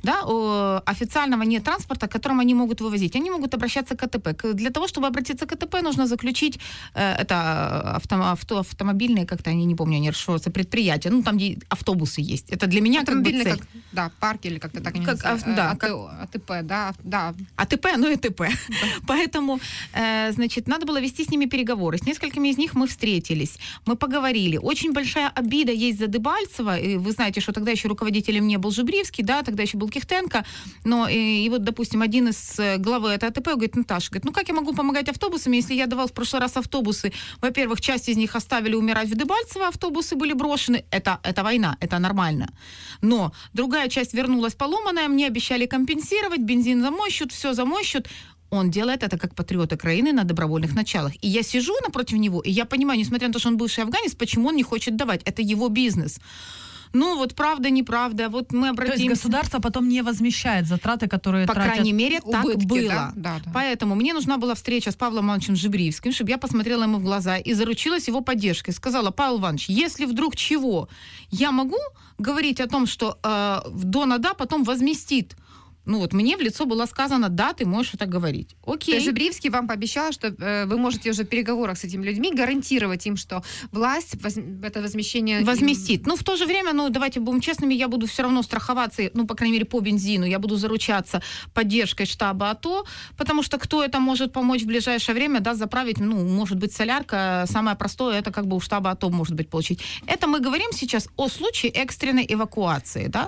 да, официального нет транспорта, которым они могут вывозить. Они могут обращаться к АТП. Для того, чтобы обратиться к АТП, нужно заключить это автомобильные, как-то, я не помню, они расшифровываются, предприятия, ну, там, где автобусы есть. Это для меня автомобильные, как бы цель. да, парки или как-то так они как, называются. да, АТП, да. АТП, ну и ТП. Поэтому, значит, надо было вести с ними переговоры. С несколькими из них мы встретились, мы поговорили. Очень большая обида есть за Дебальцева. И вы знаете, что тогда еще руководителем не был Жебривский, да, тогда еще был Кихтенко. Но и вот, допустим, один из главы этой АТП говорит, Наташа, говорит, ну как я могу помогать автобусами, если я давал в прошлый раз автобусы? Во-первых, часть из них оставили умирать в Дебальцево, автобусы были брошены. Это война, это нормально. Но другая часть вернулась поломанная, мне обещали компенсировать, бензин за мой счет, все за мой счет. Он делает это как патриот Украины на добровольных началах. И я сижу напротив него, и я понимаю, несмотря на то, что он бывший афганец, почему он не хочет давать. Это его бизнес. Ну, вот правда, неправда. Вот мы обратимся... То есть государство потом не возмещает затраты, которые По тратят... крайней мере, так убытки, было. Да. Поэтому мне нужна была встреча с Павлом Ивановичем Жебривским, чтобы я посмотрела ему в глаза и заручилась его поддержкой. Сказала, Павел Иванович, если вдруг чего, я могу говорить о том, что Дона, да, потом возместит. Ну вот мне в лицо было сказано, да, ты можешь это говорить. Окей. То есть Жебривский вам пообещал, что вы можете уже в переговорах с этими людьми гарантировать им, что власть это возмещение... Возместит. Ну, в то же время, ну, давайте будем честными, я буду все равно страховаться, ну, по крайней мере, по бензину, я буду заручаться поддержкой штаба АТО, потому что кто это может помочь в ближайшее время, да, заправить, ну, может быть, солярка, самое простое, это как бы у штаба АТО может быть получить. Это мы говорим сейчас о случае экстренной эвакуации, да.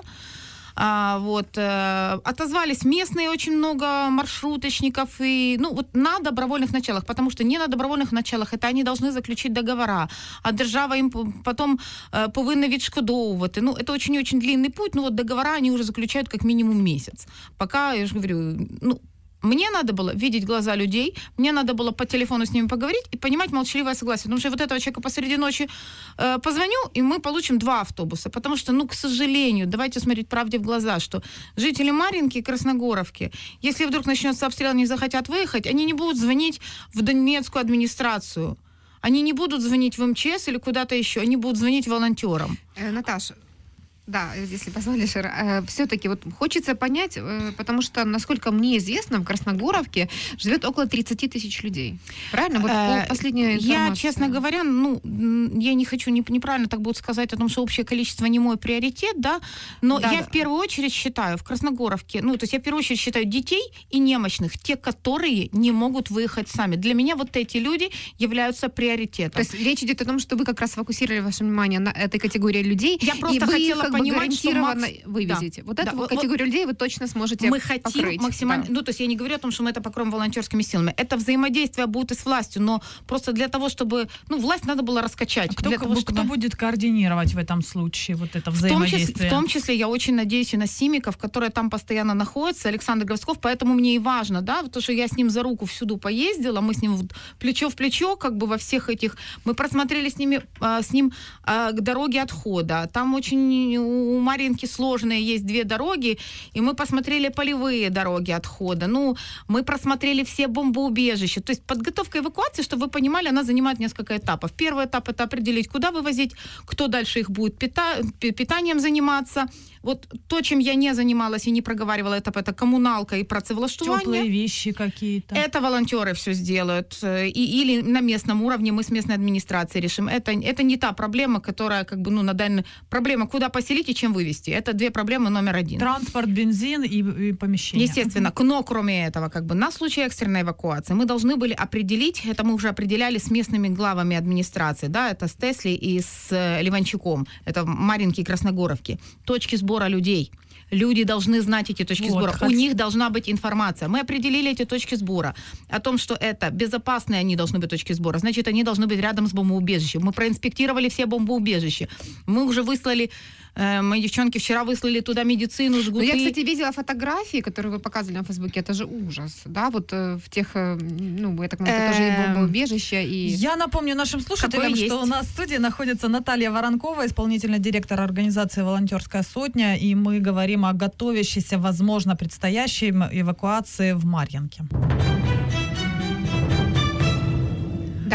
Отозвались местные очень много маршруточников и, ну, вот на добровольных началах, потому что не на добровольных началах, это они должны заключить договора, а держава им потом повинна відшкодовувати. Ну, это очень-очень длинный путь, но вот договора они уже заключают как минимум месяц. Пока, я же говорю, ну, мне надо было видеть глаза людей, мне надо было по телефону с ними поговорить и понимать молчаливое согласие. Потому что вот этого человека посреди ночи позвоню, и мы получим 2 автобуса. Потому что, ну, к сожалению, давайте смотреть правде в глаза, что жители Марьинки и Красногоровки, если вдруг начнется обстрел, они захотят выехать, они не будут звонить в Донецкую администрацию. Они не будут звонить в МЧС или куда-то еще, они будут звонить волонтерам. Наташа, да, если позволишь, все-таки вот хочется понять, потому что, насколько мне известно, в Красногоровке живет около 30 тысяч людей. Правильно? Вот по последней информации. Я, честно говоря, ну, я не хочу неправильно так будет сказать о том, что общее количество не мой приоритет, да, но да, я в первую очередь считаю в Красногоровке, ну, то есть я в первую очередь считаю детей и немощных, те, которые не могут выехать сами. Для меня вот эти люди являются приоритетом. То есть речь идет о том, что вы как раз фокусировали ваше внимание на этой категории людей. Я просто хотела понимать, что вывезете. Да, вот эту категорию людей вы точно сможете мы хотим покрыть. Максимально, да. ну, то есть я не говорю о том, что мы это покроем волонтерскими силами. Это взаимодействие будет и с властью, но просто для того, чтобы, ну, власть надо было раскачать. Кто будет координировать в этом случае вот это взаимодействие? В том числе я очень надеюсь и на Симиков, который там постоянно находится, Александр Гросков, поэтому мне и важно, да, потому что я с ним за руку всюду поездила, мы с ним плечо в плечо, как бы во всех этих, мы просмотрели с ним дороги отхода. Там очень у Марьинки сложные есть 2 дороги, и мы посмотрели полевые дороги отхода. Ну, мы просмотрели все бомбоубежища. То есть подготовка эвакуации, чтобы вы понимали, она занимает несколько этапов. Первый этап — это определить, куда вывозить, кто дальше их будет питанием заниматься. Вот то, чем я не занималась и не проговаривала, это коммуналка и працевлаштування. Теплые вещи какие-то. Это волонтеры все сделают. Или на местном уровне мы с местной администрацией решим. Это не та проблема, которая, как бы, ну, на данный... Проблема, куда поселить и чем вывести. Это 2 проблемы номер 1. Транспорт, бензин и помещение. Естественно. Но кроме этого, как бы, на случай экстренной эвакуации мы должны были определить, это мы уже определяли с местными главами администрации, да, это с Тесли и с Ливанчуком, это Марьинки и Красногоровки, точки сбора людей. Люди должны знать эти точки сбора. У них должна быть информация. Мы определили эти точки сбора. О том, что это безопасные они должны быть точки сбора. Значит, они должны быть рядом с бомбоубежищем. Мы проинспектировали все бомбоубежища. Мы уже выслали, мои девчонки вчера выслали туда медицину, жгуты. Но я, кстати, видела фотографии, которые вы показывали на Фейсбуке. Это же ужас. Да, вот в тех, ну, я так понимаю, это тоже и бомбоубежища. И... Я напомню нашим слушателям, что у нас в студии находится Наталья Воронкова, исполнительный директор организации «Волонтерская сотня», и мы говорим о готовящейся, возможно, предстоящей эвакуации в Марьинке. Да,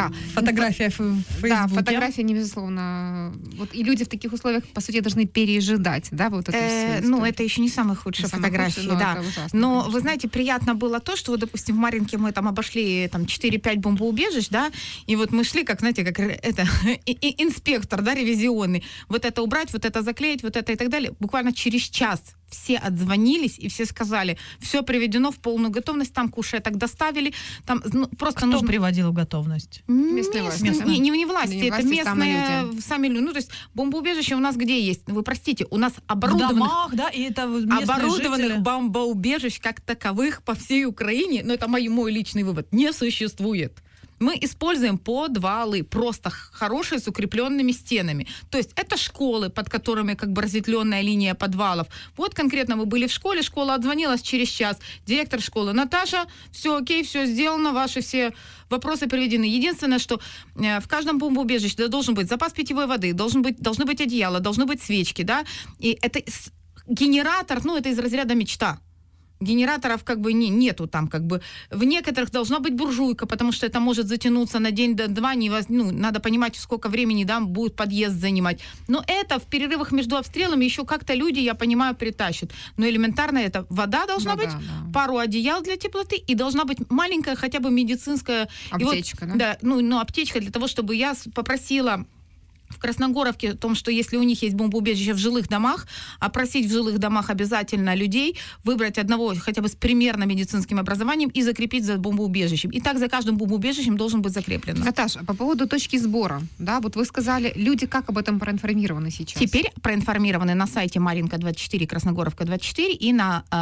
Да. Фотография в Фейсбуке. Да, фотография, не безусловно. Вот, и люди в таких условиях, по сути, должны пережидать, да, вот эту всю Ну, это еще не самая худшая фотография, да. Это ужасно, но конечно. вы знаете, приятно было то, что, вот, допустим, в Марьинке мы там обошли там 4-5 бомбоубежищ, да, и вот мы шли, как, знаете, как это, инспектор, да, ревизионный. Вот это убрать, вот это заклеить, вот это и так далее. Буквально через час все отзвонились, и все сказали, все приведено в полную готовность, там кушеток доставили, там просто Кто нужно... приводил в готовность? Местные власти. Не власти, Не это власти, местные сами люди. Ну, то есть бомбоубежище у нас где есть? Вы простите, у нас В оборудованных... домах, да, и это местные Оборудованных жители. бомбоубежищ как таковых по всей Украине, но это мой личный вывод, не существует. Мы используем подвалы, просто хорошие с укрепленными стенами. То есть это школы, под которыми как бы разветвленная линия подвалов. Вот конкретно мы были в школе, школа отзвонилась через час. Директор школы: Наташа, все окей, все сделано, ваши все вопросы приведены. Единственное, что в каждом бомбоубежище должен быть запас питьевой воды, должны быть одеяло, должны быть свечки, да. И это генератор, ну это из разряда мечта. Генераторов как бы нету там, как бы в некоторых должна быть буржуйка, потому что это может затянуться на день-два, надо понимать, сколько времени, да, будет подъезд занимать. Но это в перерывах между обстрелами еще как-то люди, я понимаю, притащат. Но элементарно это вода должна быть, да. Пару одеял для теплоты и должна быть маленькая хотя бы медицинская... Аптечка, вот, да? Да, аптечка для того, чтобы я попросила в Красногоровке о том, что если у них есть бомбоубежище в жилых домах, опросить в жилых домах обязательно людей, выбрать одного хотя бы с примерно медицинским образованием и закрепить за бомбоубежищем. И так за каждым бомбоубежищем должен быть закреплено. Наташа, по поводу точки сбора, да, вот вы сказали, люди как об этом проинформированы сейчас? Теперь проинформированы на сайте Марьинка 24, Красногоровка 24 и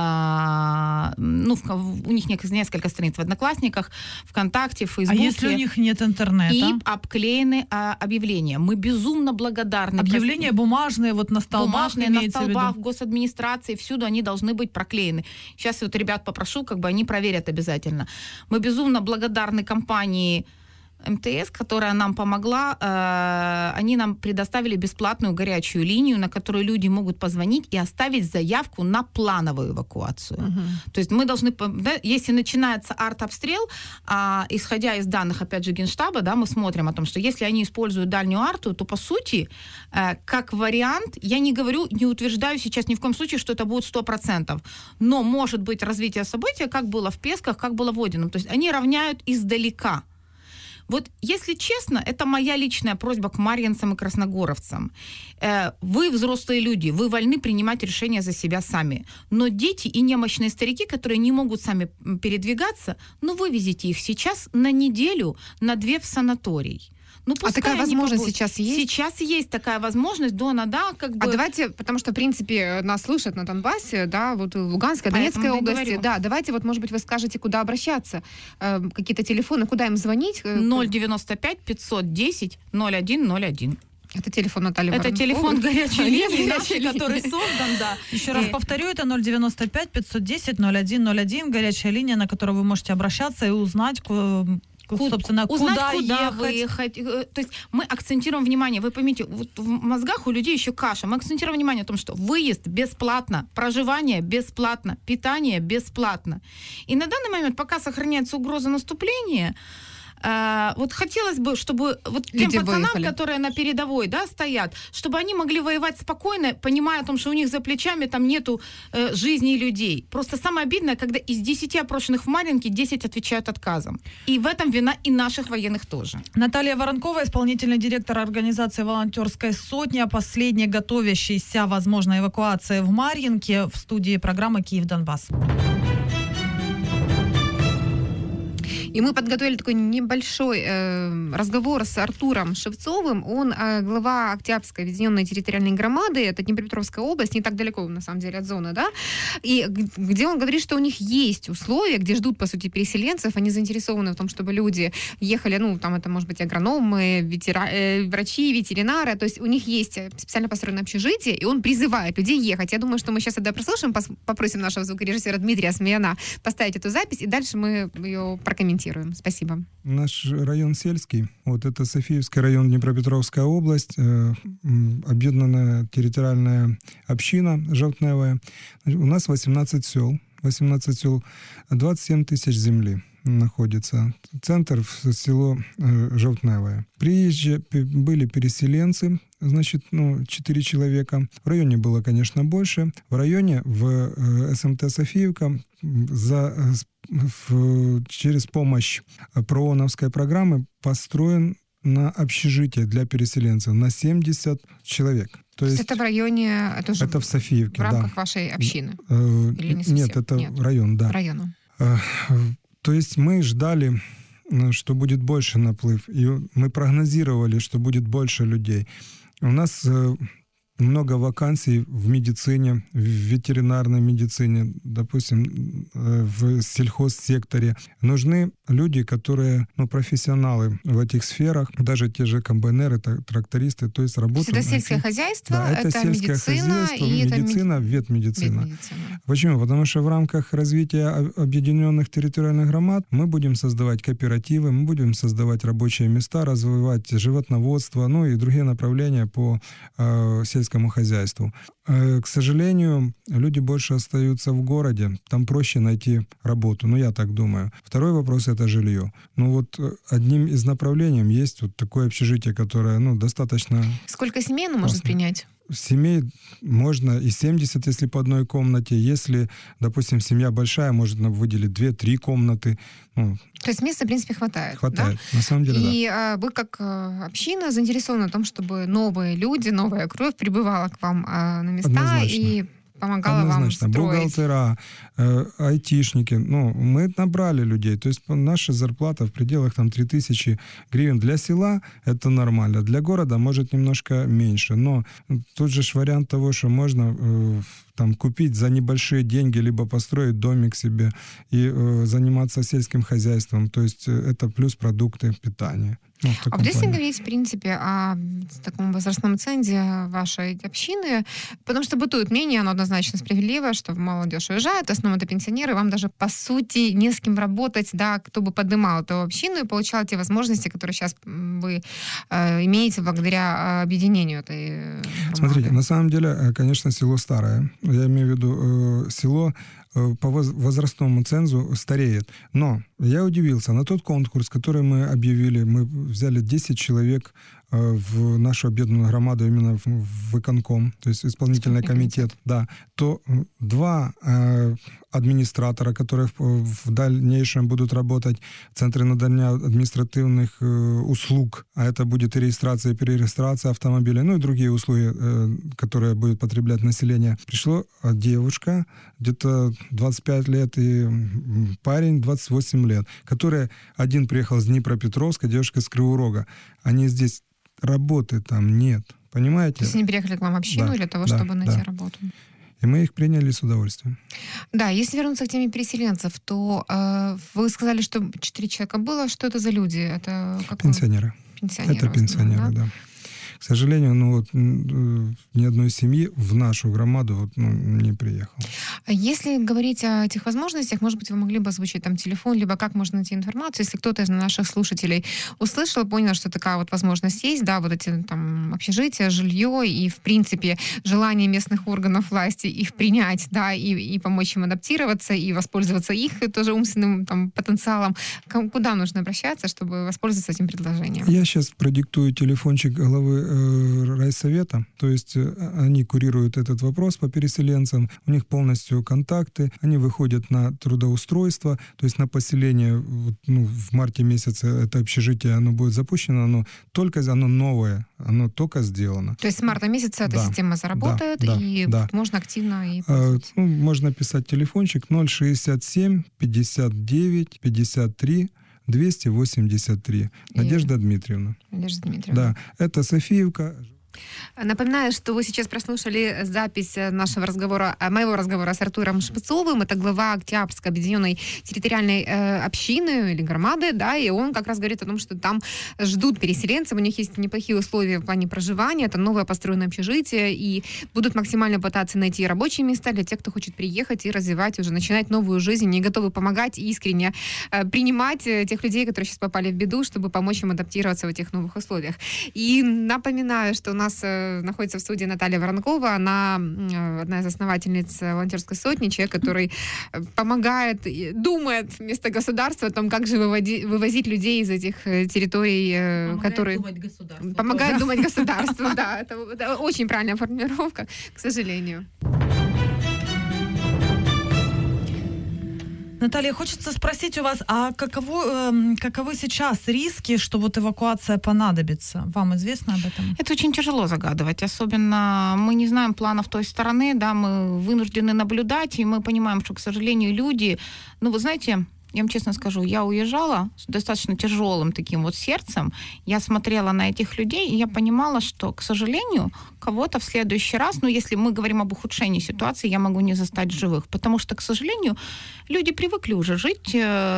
на, у них несколько страниц в Одноклассниках, ВКонтакте, в Фейсбуке. А если у них нет интернета? И обклеены объявления. Мы безумно благодарны. Объявления бумажные, вот на столбах. Бумажные на столбах, в госадминистрации, всюду они должны быть проклеены. Сейчас вот ребят попрошу, как бы они проверят обязательно. Мы безумно благодарны компании МТС, которая нам помогла. Они нам предоставили бесплатную горячую линию, на которую люди могут позвонить и оставить заявку на плановую эвакуацию. То есть мы должны, да, если начинается артобстрел, исходя из данных, опять же, Генштаба, да, мы смотрим о том, что если они используют дальнюю арту, то, по сути, как вариант, я не говорю, не утверждаю сейчас ни в коем случае, что это будет 100%, но может быть развитие события, как было в Песках, как было в Одином. То есть они равняют издалека. Вот, если честно, это моя личная просьба к марьинцам и красногоровцам. Вы взрослые люди, вы вольны принимать решения за себя сами. Но дети и немощные старики, которые не могут сами передвигаться, вывезите их сейчас на неделю, на 2 в санаторий. А такая возможность сейчас есть? Сейчас есть такая возможность, Дона, да, как бы... А давайте, потому что, в принципе, нас слышат на Донбассе, да, вот Луганской, Донецкой области. Да, давайте, вот, может быть, вы скажете, куда обращаться, какие-то телефоны, куда им звонить? 095 510 0101. Это телефон Натальи Воронковой. Это телефон горячей линии, который создан, да. Еще раз повторю, это 095 510 0101, горячая линия, на которую вы можете обращаться и узнать, собственно, куда выехать. То есть мы акцентируем внимание. Вы поймите, вот в мозгах у людей еще каша. Мы акцентируем внимание о том, что выезд бесплатно, проживание бесплатно, питание бесплатно. И на данный момент, пока сохраняется угроза наступления, вот хотелось бы, чтобы вот тем пацанам, которые на передовой, да, стоят, чтобы они могли воевать спокойно, понимая о том, что у них за плечами там нету жизни людей. Просто самое обидное, когда из 10 опрошенных в Марьинке 10 отвечают отказом. И в этом вина и наших военных тоже. Наталья Воронкова, исполнительный директор организации «Волонтерская сотня», последняя готовящаяся возможной эвакуации в Марьинке, в студии программы «Киев-Донбасс». И мы подготовили такой небольшой разговор с Артуром Шевцовым. Он глава Октябрьской объединенной территориальной громады. Это Днепропетровская область, не так далеко, на самом деле, от зоны, да? И где он говорит, что у них есть условия, где ждут, по сути, переселенцев. Они заинтересованы в том, чтобы люди ехали, там это, может быть, агрономы, врачи, ветеринары. То есть у них есть специально построенное общежитие, и он призывает людей ехать. Я думаю, что мы сейчас это прослушаем, попросим нашего звукорежиссера Дмитрия Смеяна поставить эту запись, и дальше мы ее прокомментируем. Спасибо. Наш район сельский, вот это Софиевский район, Днепропетровская область, объединенная территориальная община Желтневая. У нас 18 сел, 27 тысяч земли. находится. Центр в село Желтневое. Были переселенцы, значит, 4 человека. В районе было, конечно, больше. В районе в СМТ Софиевка через помощь ПРООНовской программы построен на общежитие для переселенцев на 70 человек. То есть это в районе... Это в Софиевке, в рамках вашей общины? Или не совсем? Нет, это район, да. Району. То есть мы ждали, что будет больше наплыв, и мы прогнозировали, что будет больше людей. У нас много вакансий в медицине, в ветеринарной медицине, допустим, в сельхозсекторе. Нужны люди, которые, профессионалы в этих сферах, даже те же комбайнеры, трактористы, то есть работают... Это сельское хозяйство, да, это сельское медицина, хозяйство, медицина, ветмедицина. Почему? Потому что в рамках развития объединенных территориальных громад мы будем создавать кооперативы, мы будем создавать рабочие места, развивать животноводство, и другие направления по сельскому хозяйству. К сожалению, люди больше остаются в городе, там проще найти работу, я так думаю. Второй вопрос — это жилье. Одним из направлений есть такое общежитие, которое, достаточно... Сколько семей оно может принять? Семей можно и 70, если по одной комнате. Если, допустим, семья большая, можно выделить 2-3 комнаты. То есть места, в принципе, хватает. Хватает, да? На самом деле, и вы, как община, заинтересованы в том, чтобы новые люди, новая кровь прибывала к вам на места. Однозначно. И помогала Однозначно. вам строить. Бухгалтера, айтишники. Мы набрали людей. То есть наша зарплата в пределах 3000 гривен. Для села это нормально. Для города, может, немножко меньше. Но тут же вариант того, что можно купить за небольшие деньги, либо построить домик себе и заниматься сельским хозяйством. То есть это плюс продукты питания. А вот если говорить, в принципе, о таком возрастном цензе вашей общины, потому что бытует мнение, оно однозначно справедливое, что молодежь уезжает, в основном это пенсионеры, вам даже, по сути, не с кем работать, да, кто бы поднимал эту общину и получал те возможности, которые сейчас вы имеете благодаря объединению этой громады. Смотрите, на самом деле, конечно, село старое. Я имею в виду село по возрастному цензу стареет. Но я удивился. На тот конкурс, который мы объявили, мы взяли 10 человек в нашу объединенную громаду, именно в выконком, то есть исполнительный комитет, да, то 2 администратора, которые в дальнейшем будут работать в Центре надання административных услуг, а это будет и регистрация, и перерегистрация автомобилей, и другие услуги, которые будет потреблять население. Пришла девушка, где-то 25 лет, и парень 28 лет, который один приехал с Днепропетровска, девушка с Кривого Рога. Они здесь, работы там нет, понимаете? То есть они приехали к вам в общину для того, чтобы найти работу? И мы их приняли с удовольствием. Да, если вернуться к теме переселенцев, то вы сказали, что 4 человека было. Что это за люди? Это пенсионеры. Это пенсионеры, да. К сожалению, ни одной семьи в нашу громаду не приехало. Если говорить о этих возможностях, может быть, вы могли бы озвучить телефон, либо как можно найти информацию, если кто-то из наших слушателей услышал, понял, что такая возможность есть, да, эти общежития, жилье и, в принципе, желание местных органов власти их принять, да, и помочь им адаптироваться, и воспользоваться их тоже умственным потенциалом. Куда нужно обращаться, чтобы воспользоваться этим предложением? Я сейчас продиктую телефончик главы райсовета, то есть они курируют этот вопрос по переселенцам, у них полностью контакты, они выходят на трудоустройство, то есть на поселение, в марте месяце это общежитие, оно будет запущено, оно новое, оно только сделано. То есть с марта месяца эта система заработает, и можно активно и пользоваться. Можно писать телефончик 067 59 53 283. Надежда Дмитриевна. Надежда Дмитриевна. Да, это Софиевка. Напоминаю, что вы сейчас прослушали запись моего разговора с Артуром Шпицовым. Это глава Октябрьской объединенной территориальной общины или громады, да, и он как раз говорит о том, что там ждут переселенцев, у них есть неплохие условия в плане проживания, это новое построенное общежитие, и будут максимально пытаться найти рабочие места для тех, кто хочет приехать и развивать, уже начинать новую жизнь, не готовы помогать и искренне принимать тех людей, которые сейчас попали в беду, чтобы помочь им адаптироваться в этих новых условиях. И напоминаю, что у нас нас находится в студии Наталья Воронкова. Она одна из основательниц волонтерской сотни, человек, который помогает, думает вместо государства о том, как же вывозить людей из этих территорий, которые... Помогает думать государству, да. Это очень правильная формулировка, к сожалению. Наталья, хочется спросить у вас, а каковы сейчас риски, что вот эвакуация понадобится? Вам известно об этом? Это очень тяжело загадывать, особенно мы не знаем планов той стороны, да, мы вынуждены наблюдать, и мы понимаем, что, к сожалению, люди, вы знаете, я вам честно скажу, я уезжала с достаточно тяжелым таким вот сердцем, я смотрела на этих людей, и я понимала, что, к сожалению, кого-то в следующий раз, если мы говорим об ухудшении ситуации, я могу не застать живых, потому что, к сожалению, люди привыкли уже жить,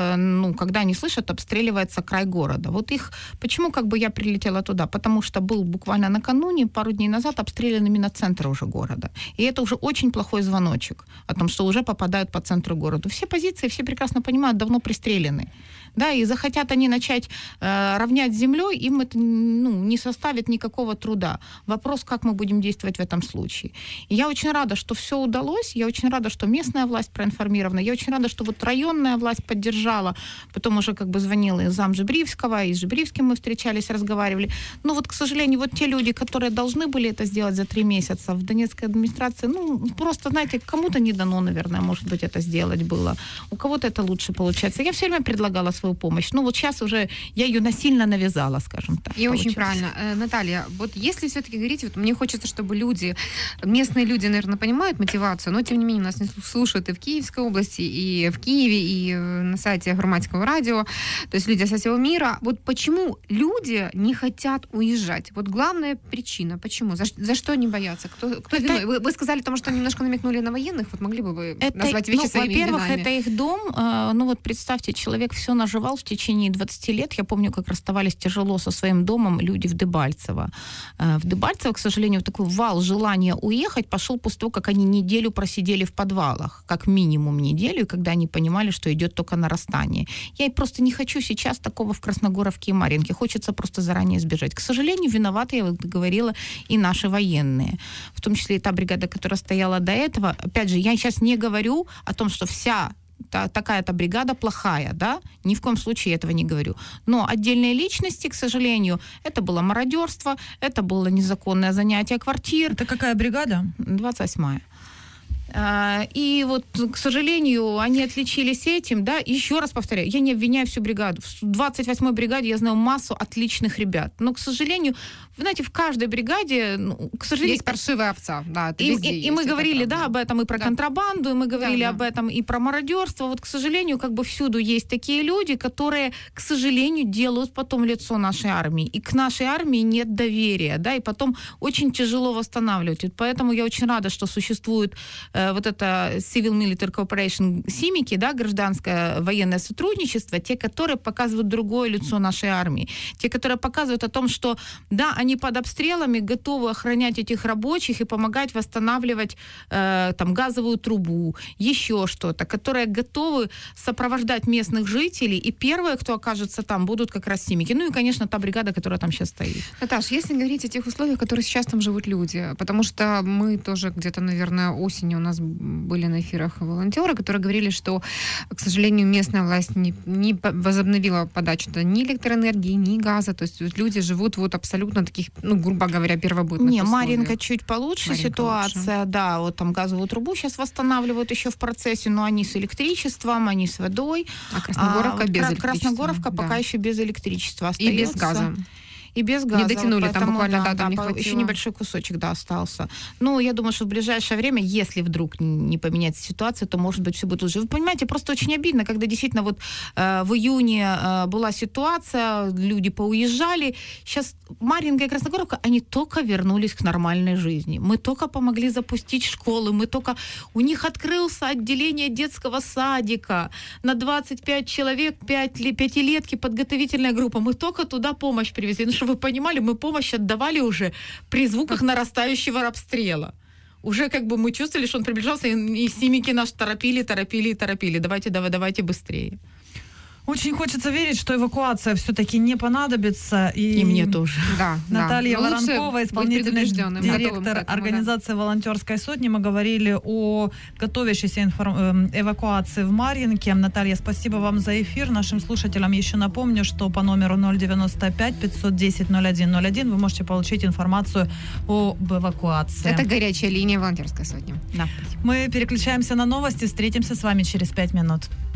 когда они слышат, обстреливается край города. Вот их, почему я прилетела туда? Потому что был буквально накануне, пару дней назад, обстрелян именно центр уже города. И это уже очень плохой звоночек о том, что уже попадают по центру города. Все позиции, все прекрасно понимают, давно пристрелены. Да, и захотят они начать равнять с землей, им это не составит никакого труда. Вопрос, как мы будем действовать в этом случае. И я очень рада, что все удалось, я очень рада, что местная власть проинформирована, я очень рада, что вот районная власть поддержала, потом уже звонила из Жибривского, и с Жибривским мы встречались, разговаривали. Но к сожалению, вот те люди, которые должны были это сделать за 3 месяца в Донецкой администрации, просто, знаете, кому-то не дано, наверное, может быть, это сделать было. У кого-то это лучше получается. Я все время предлагала свою помощь. Вот сейчас уже я ее насильно навязала, скажем так. И очень правильно. Наталья, вот если все-таки говорить, мне хочется, чтобы люди, местные люди, наверное, понимают мотивацию, но тем не менее нас не слушают и в Киевской области, и в Киеве, и на сайте Громадского радио, то есть люди со всего мира. Вот почему люди не хотят уезжать? Вот главная причина. Почему? За что они боятся? Кто виной? Вы сказали, потому что немножко намекнули на военных. Вот могли бы вы назвать вещи своими именами? Во-первых, это их дом. Представьте, человек все наживал в течение 20 лет. Я помню, как расставались тяжело со своим домом люди в Дебальцево. В Дебальцево, к сожалению, такой вал желания уехать пошел после того, как они неделю просидели в подвалах. Как минимум неделю, когда они понимали, что идет только нарастание. Я просто не хочу сейчас такого в Красногоровке и Марьинке. Хочется просто заранее сбежать. К сожалению, виноваты, я говорила, и наши военные. В том числе и та бригада, которая стояла до этого. Опять же, я сейчас не говорю о том, что вся такая-то бригада плохая, да? Ни в коем случае я этого не говорю. Но отдельные личности, к сожалению, это было мародерство, это было незаконное занятие квартир. Это какая бригада? 28-я. И вот, к сожалению, они отличились этим, да, еще раз повторяю, я не обвиняю всю бригаду. В 28-й бригаде я знаю массу отличных ребят, но, к сожалению, вы знаете, в каждой бригаде, к сожалению... Есть паршивая овца, да, и мы говорили, да, об этом и про контрабанду, и мы говорили об этом и про мародерство. Вот, к сожалению, всюду есть такие люди, которые, к сожалению, делают потом лицо нашей армии. И к нашей армии нет доверия, да, и потом очень тяжело восстанавливать. Поэтому я очень рада, что существует вот это Civil Military Cooperation, СИМИКи, да, гражданское военное сотрудничество, те, которые показывают другое лицо нашей армии, те, которые показывают о том, что, да, они под обстрелами готовы охранять этих рабочих и помогать восстанавливать газовую трубу, еще что-то, которые готовы сопровождать местных жителей, и первые, кто окажется там, будут как раз СИМИКи. И, конечно, та бригада, которая там сейчас стоит. Наташ, если говорить о тех условиях, в которых сейчас там живут люди, потому что мы тоже где-то, наверное, осенью у нас были на эфирах волонтеры, которые говорили, что, к сожалению, местная власть не возобновила подачу ни электроэнергии, ни газа, то есть люди живут абсолютно таких, грубо говоря, первобытных условиях. Марьинка чуть получше ситуация, лучше. Да, вот там газовую трубу сейчас восстанавливают еще в процессе, но они с электричеством, они с водой. А Красногоровка без электричества. Красногоровка пока еще без электричества остается. И без газа. И без газа. Не дотянули, поэтому, там буквально, там не хватило. Еще небольшой кусочек, остался. Я думаю, что в ближайшее время, если вдруг не поменяется ситуация, то, может быть, все будет лучше. Вы понимаете, просто очень обидно, когда действительно в июне была ситуация, люди поуезжали. Сейчас Марьинка и Красногоровка, они только вернулись к нормальной жизни. Мы только помогли запустить школы, у них открылся отделение детского садика на 25 человек, 5-летки, подготовительная группа. Мы только туда помощь привезли. Чтобы вы понимали, мы помощь отдавали уже при звуках нарастающего обстрела. Уже мы чувствовали, что он приближался, и СИМИКи нас торопили. Давайте быстрее. Очень хочется верить, что эвакуация все-таки не понадобится. И мне тоже. Да, Наталья да. Воронкова, исполнительный директор организации «Волонтерская сотня». Мы говорили о готовящейся эвакуации в Марьинке. Наталья, спасибо вам за эфир. Нашим слушателям еще напомню, что по номеру 095 510 0101 вы можете получить информацию об эвакуации. Это горячая линия «Волонтерской сотни». Да. Мы переключаемся на новости. Встретимся с вами через 5 минут.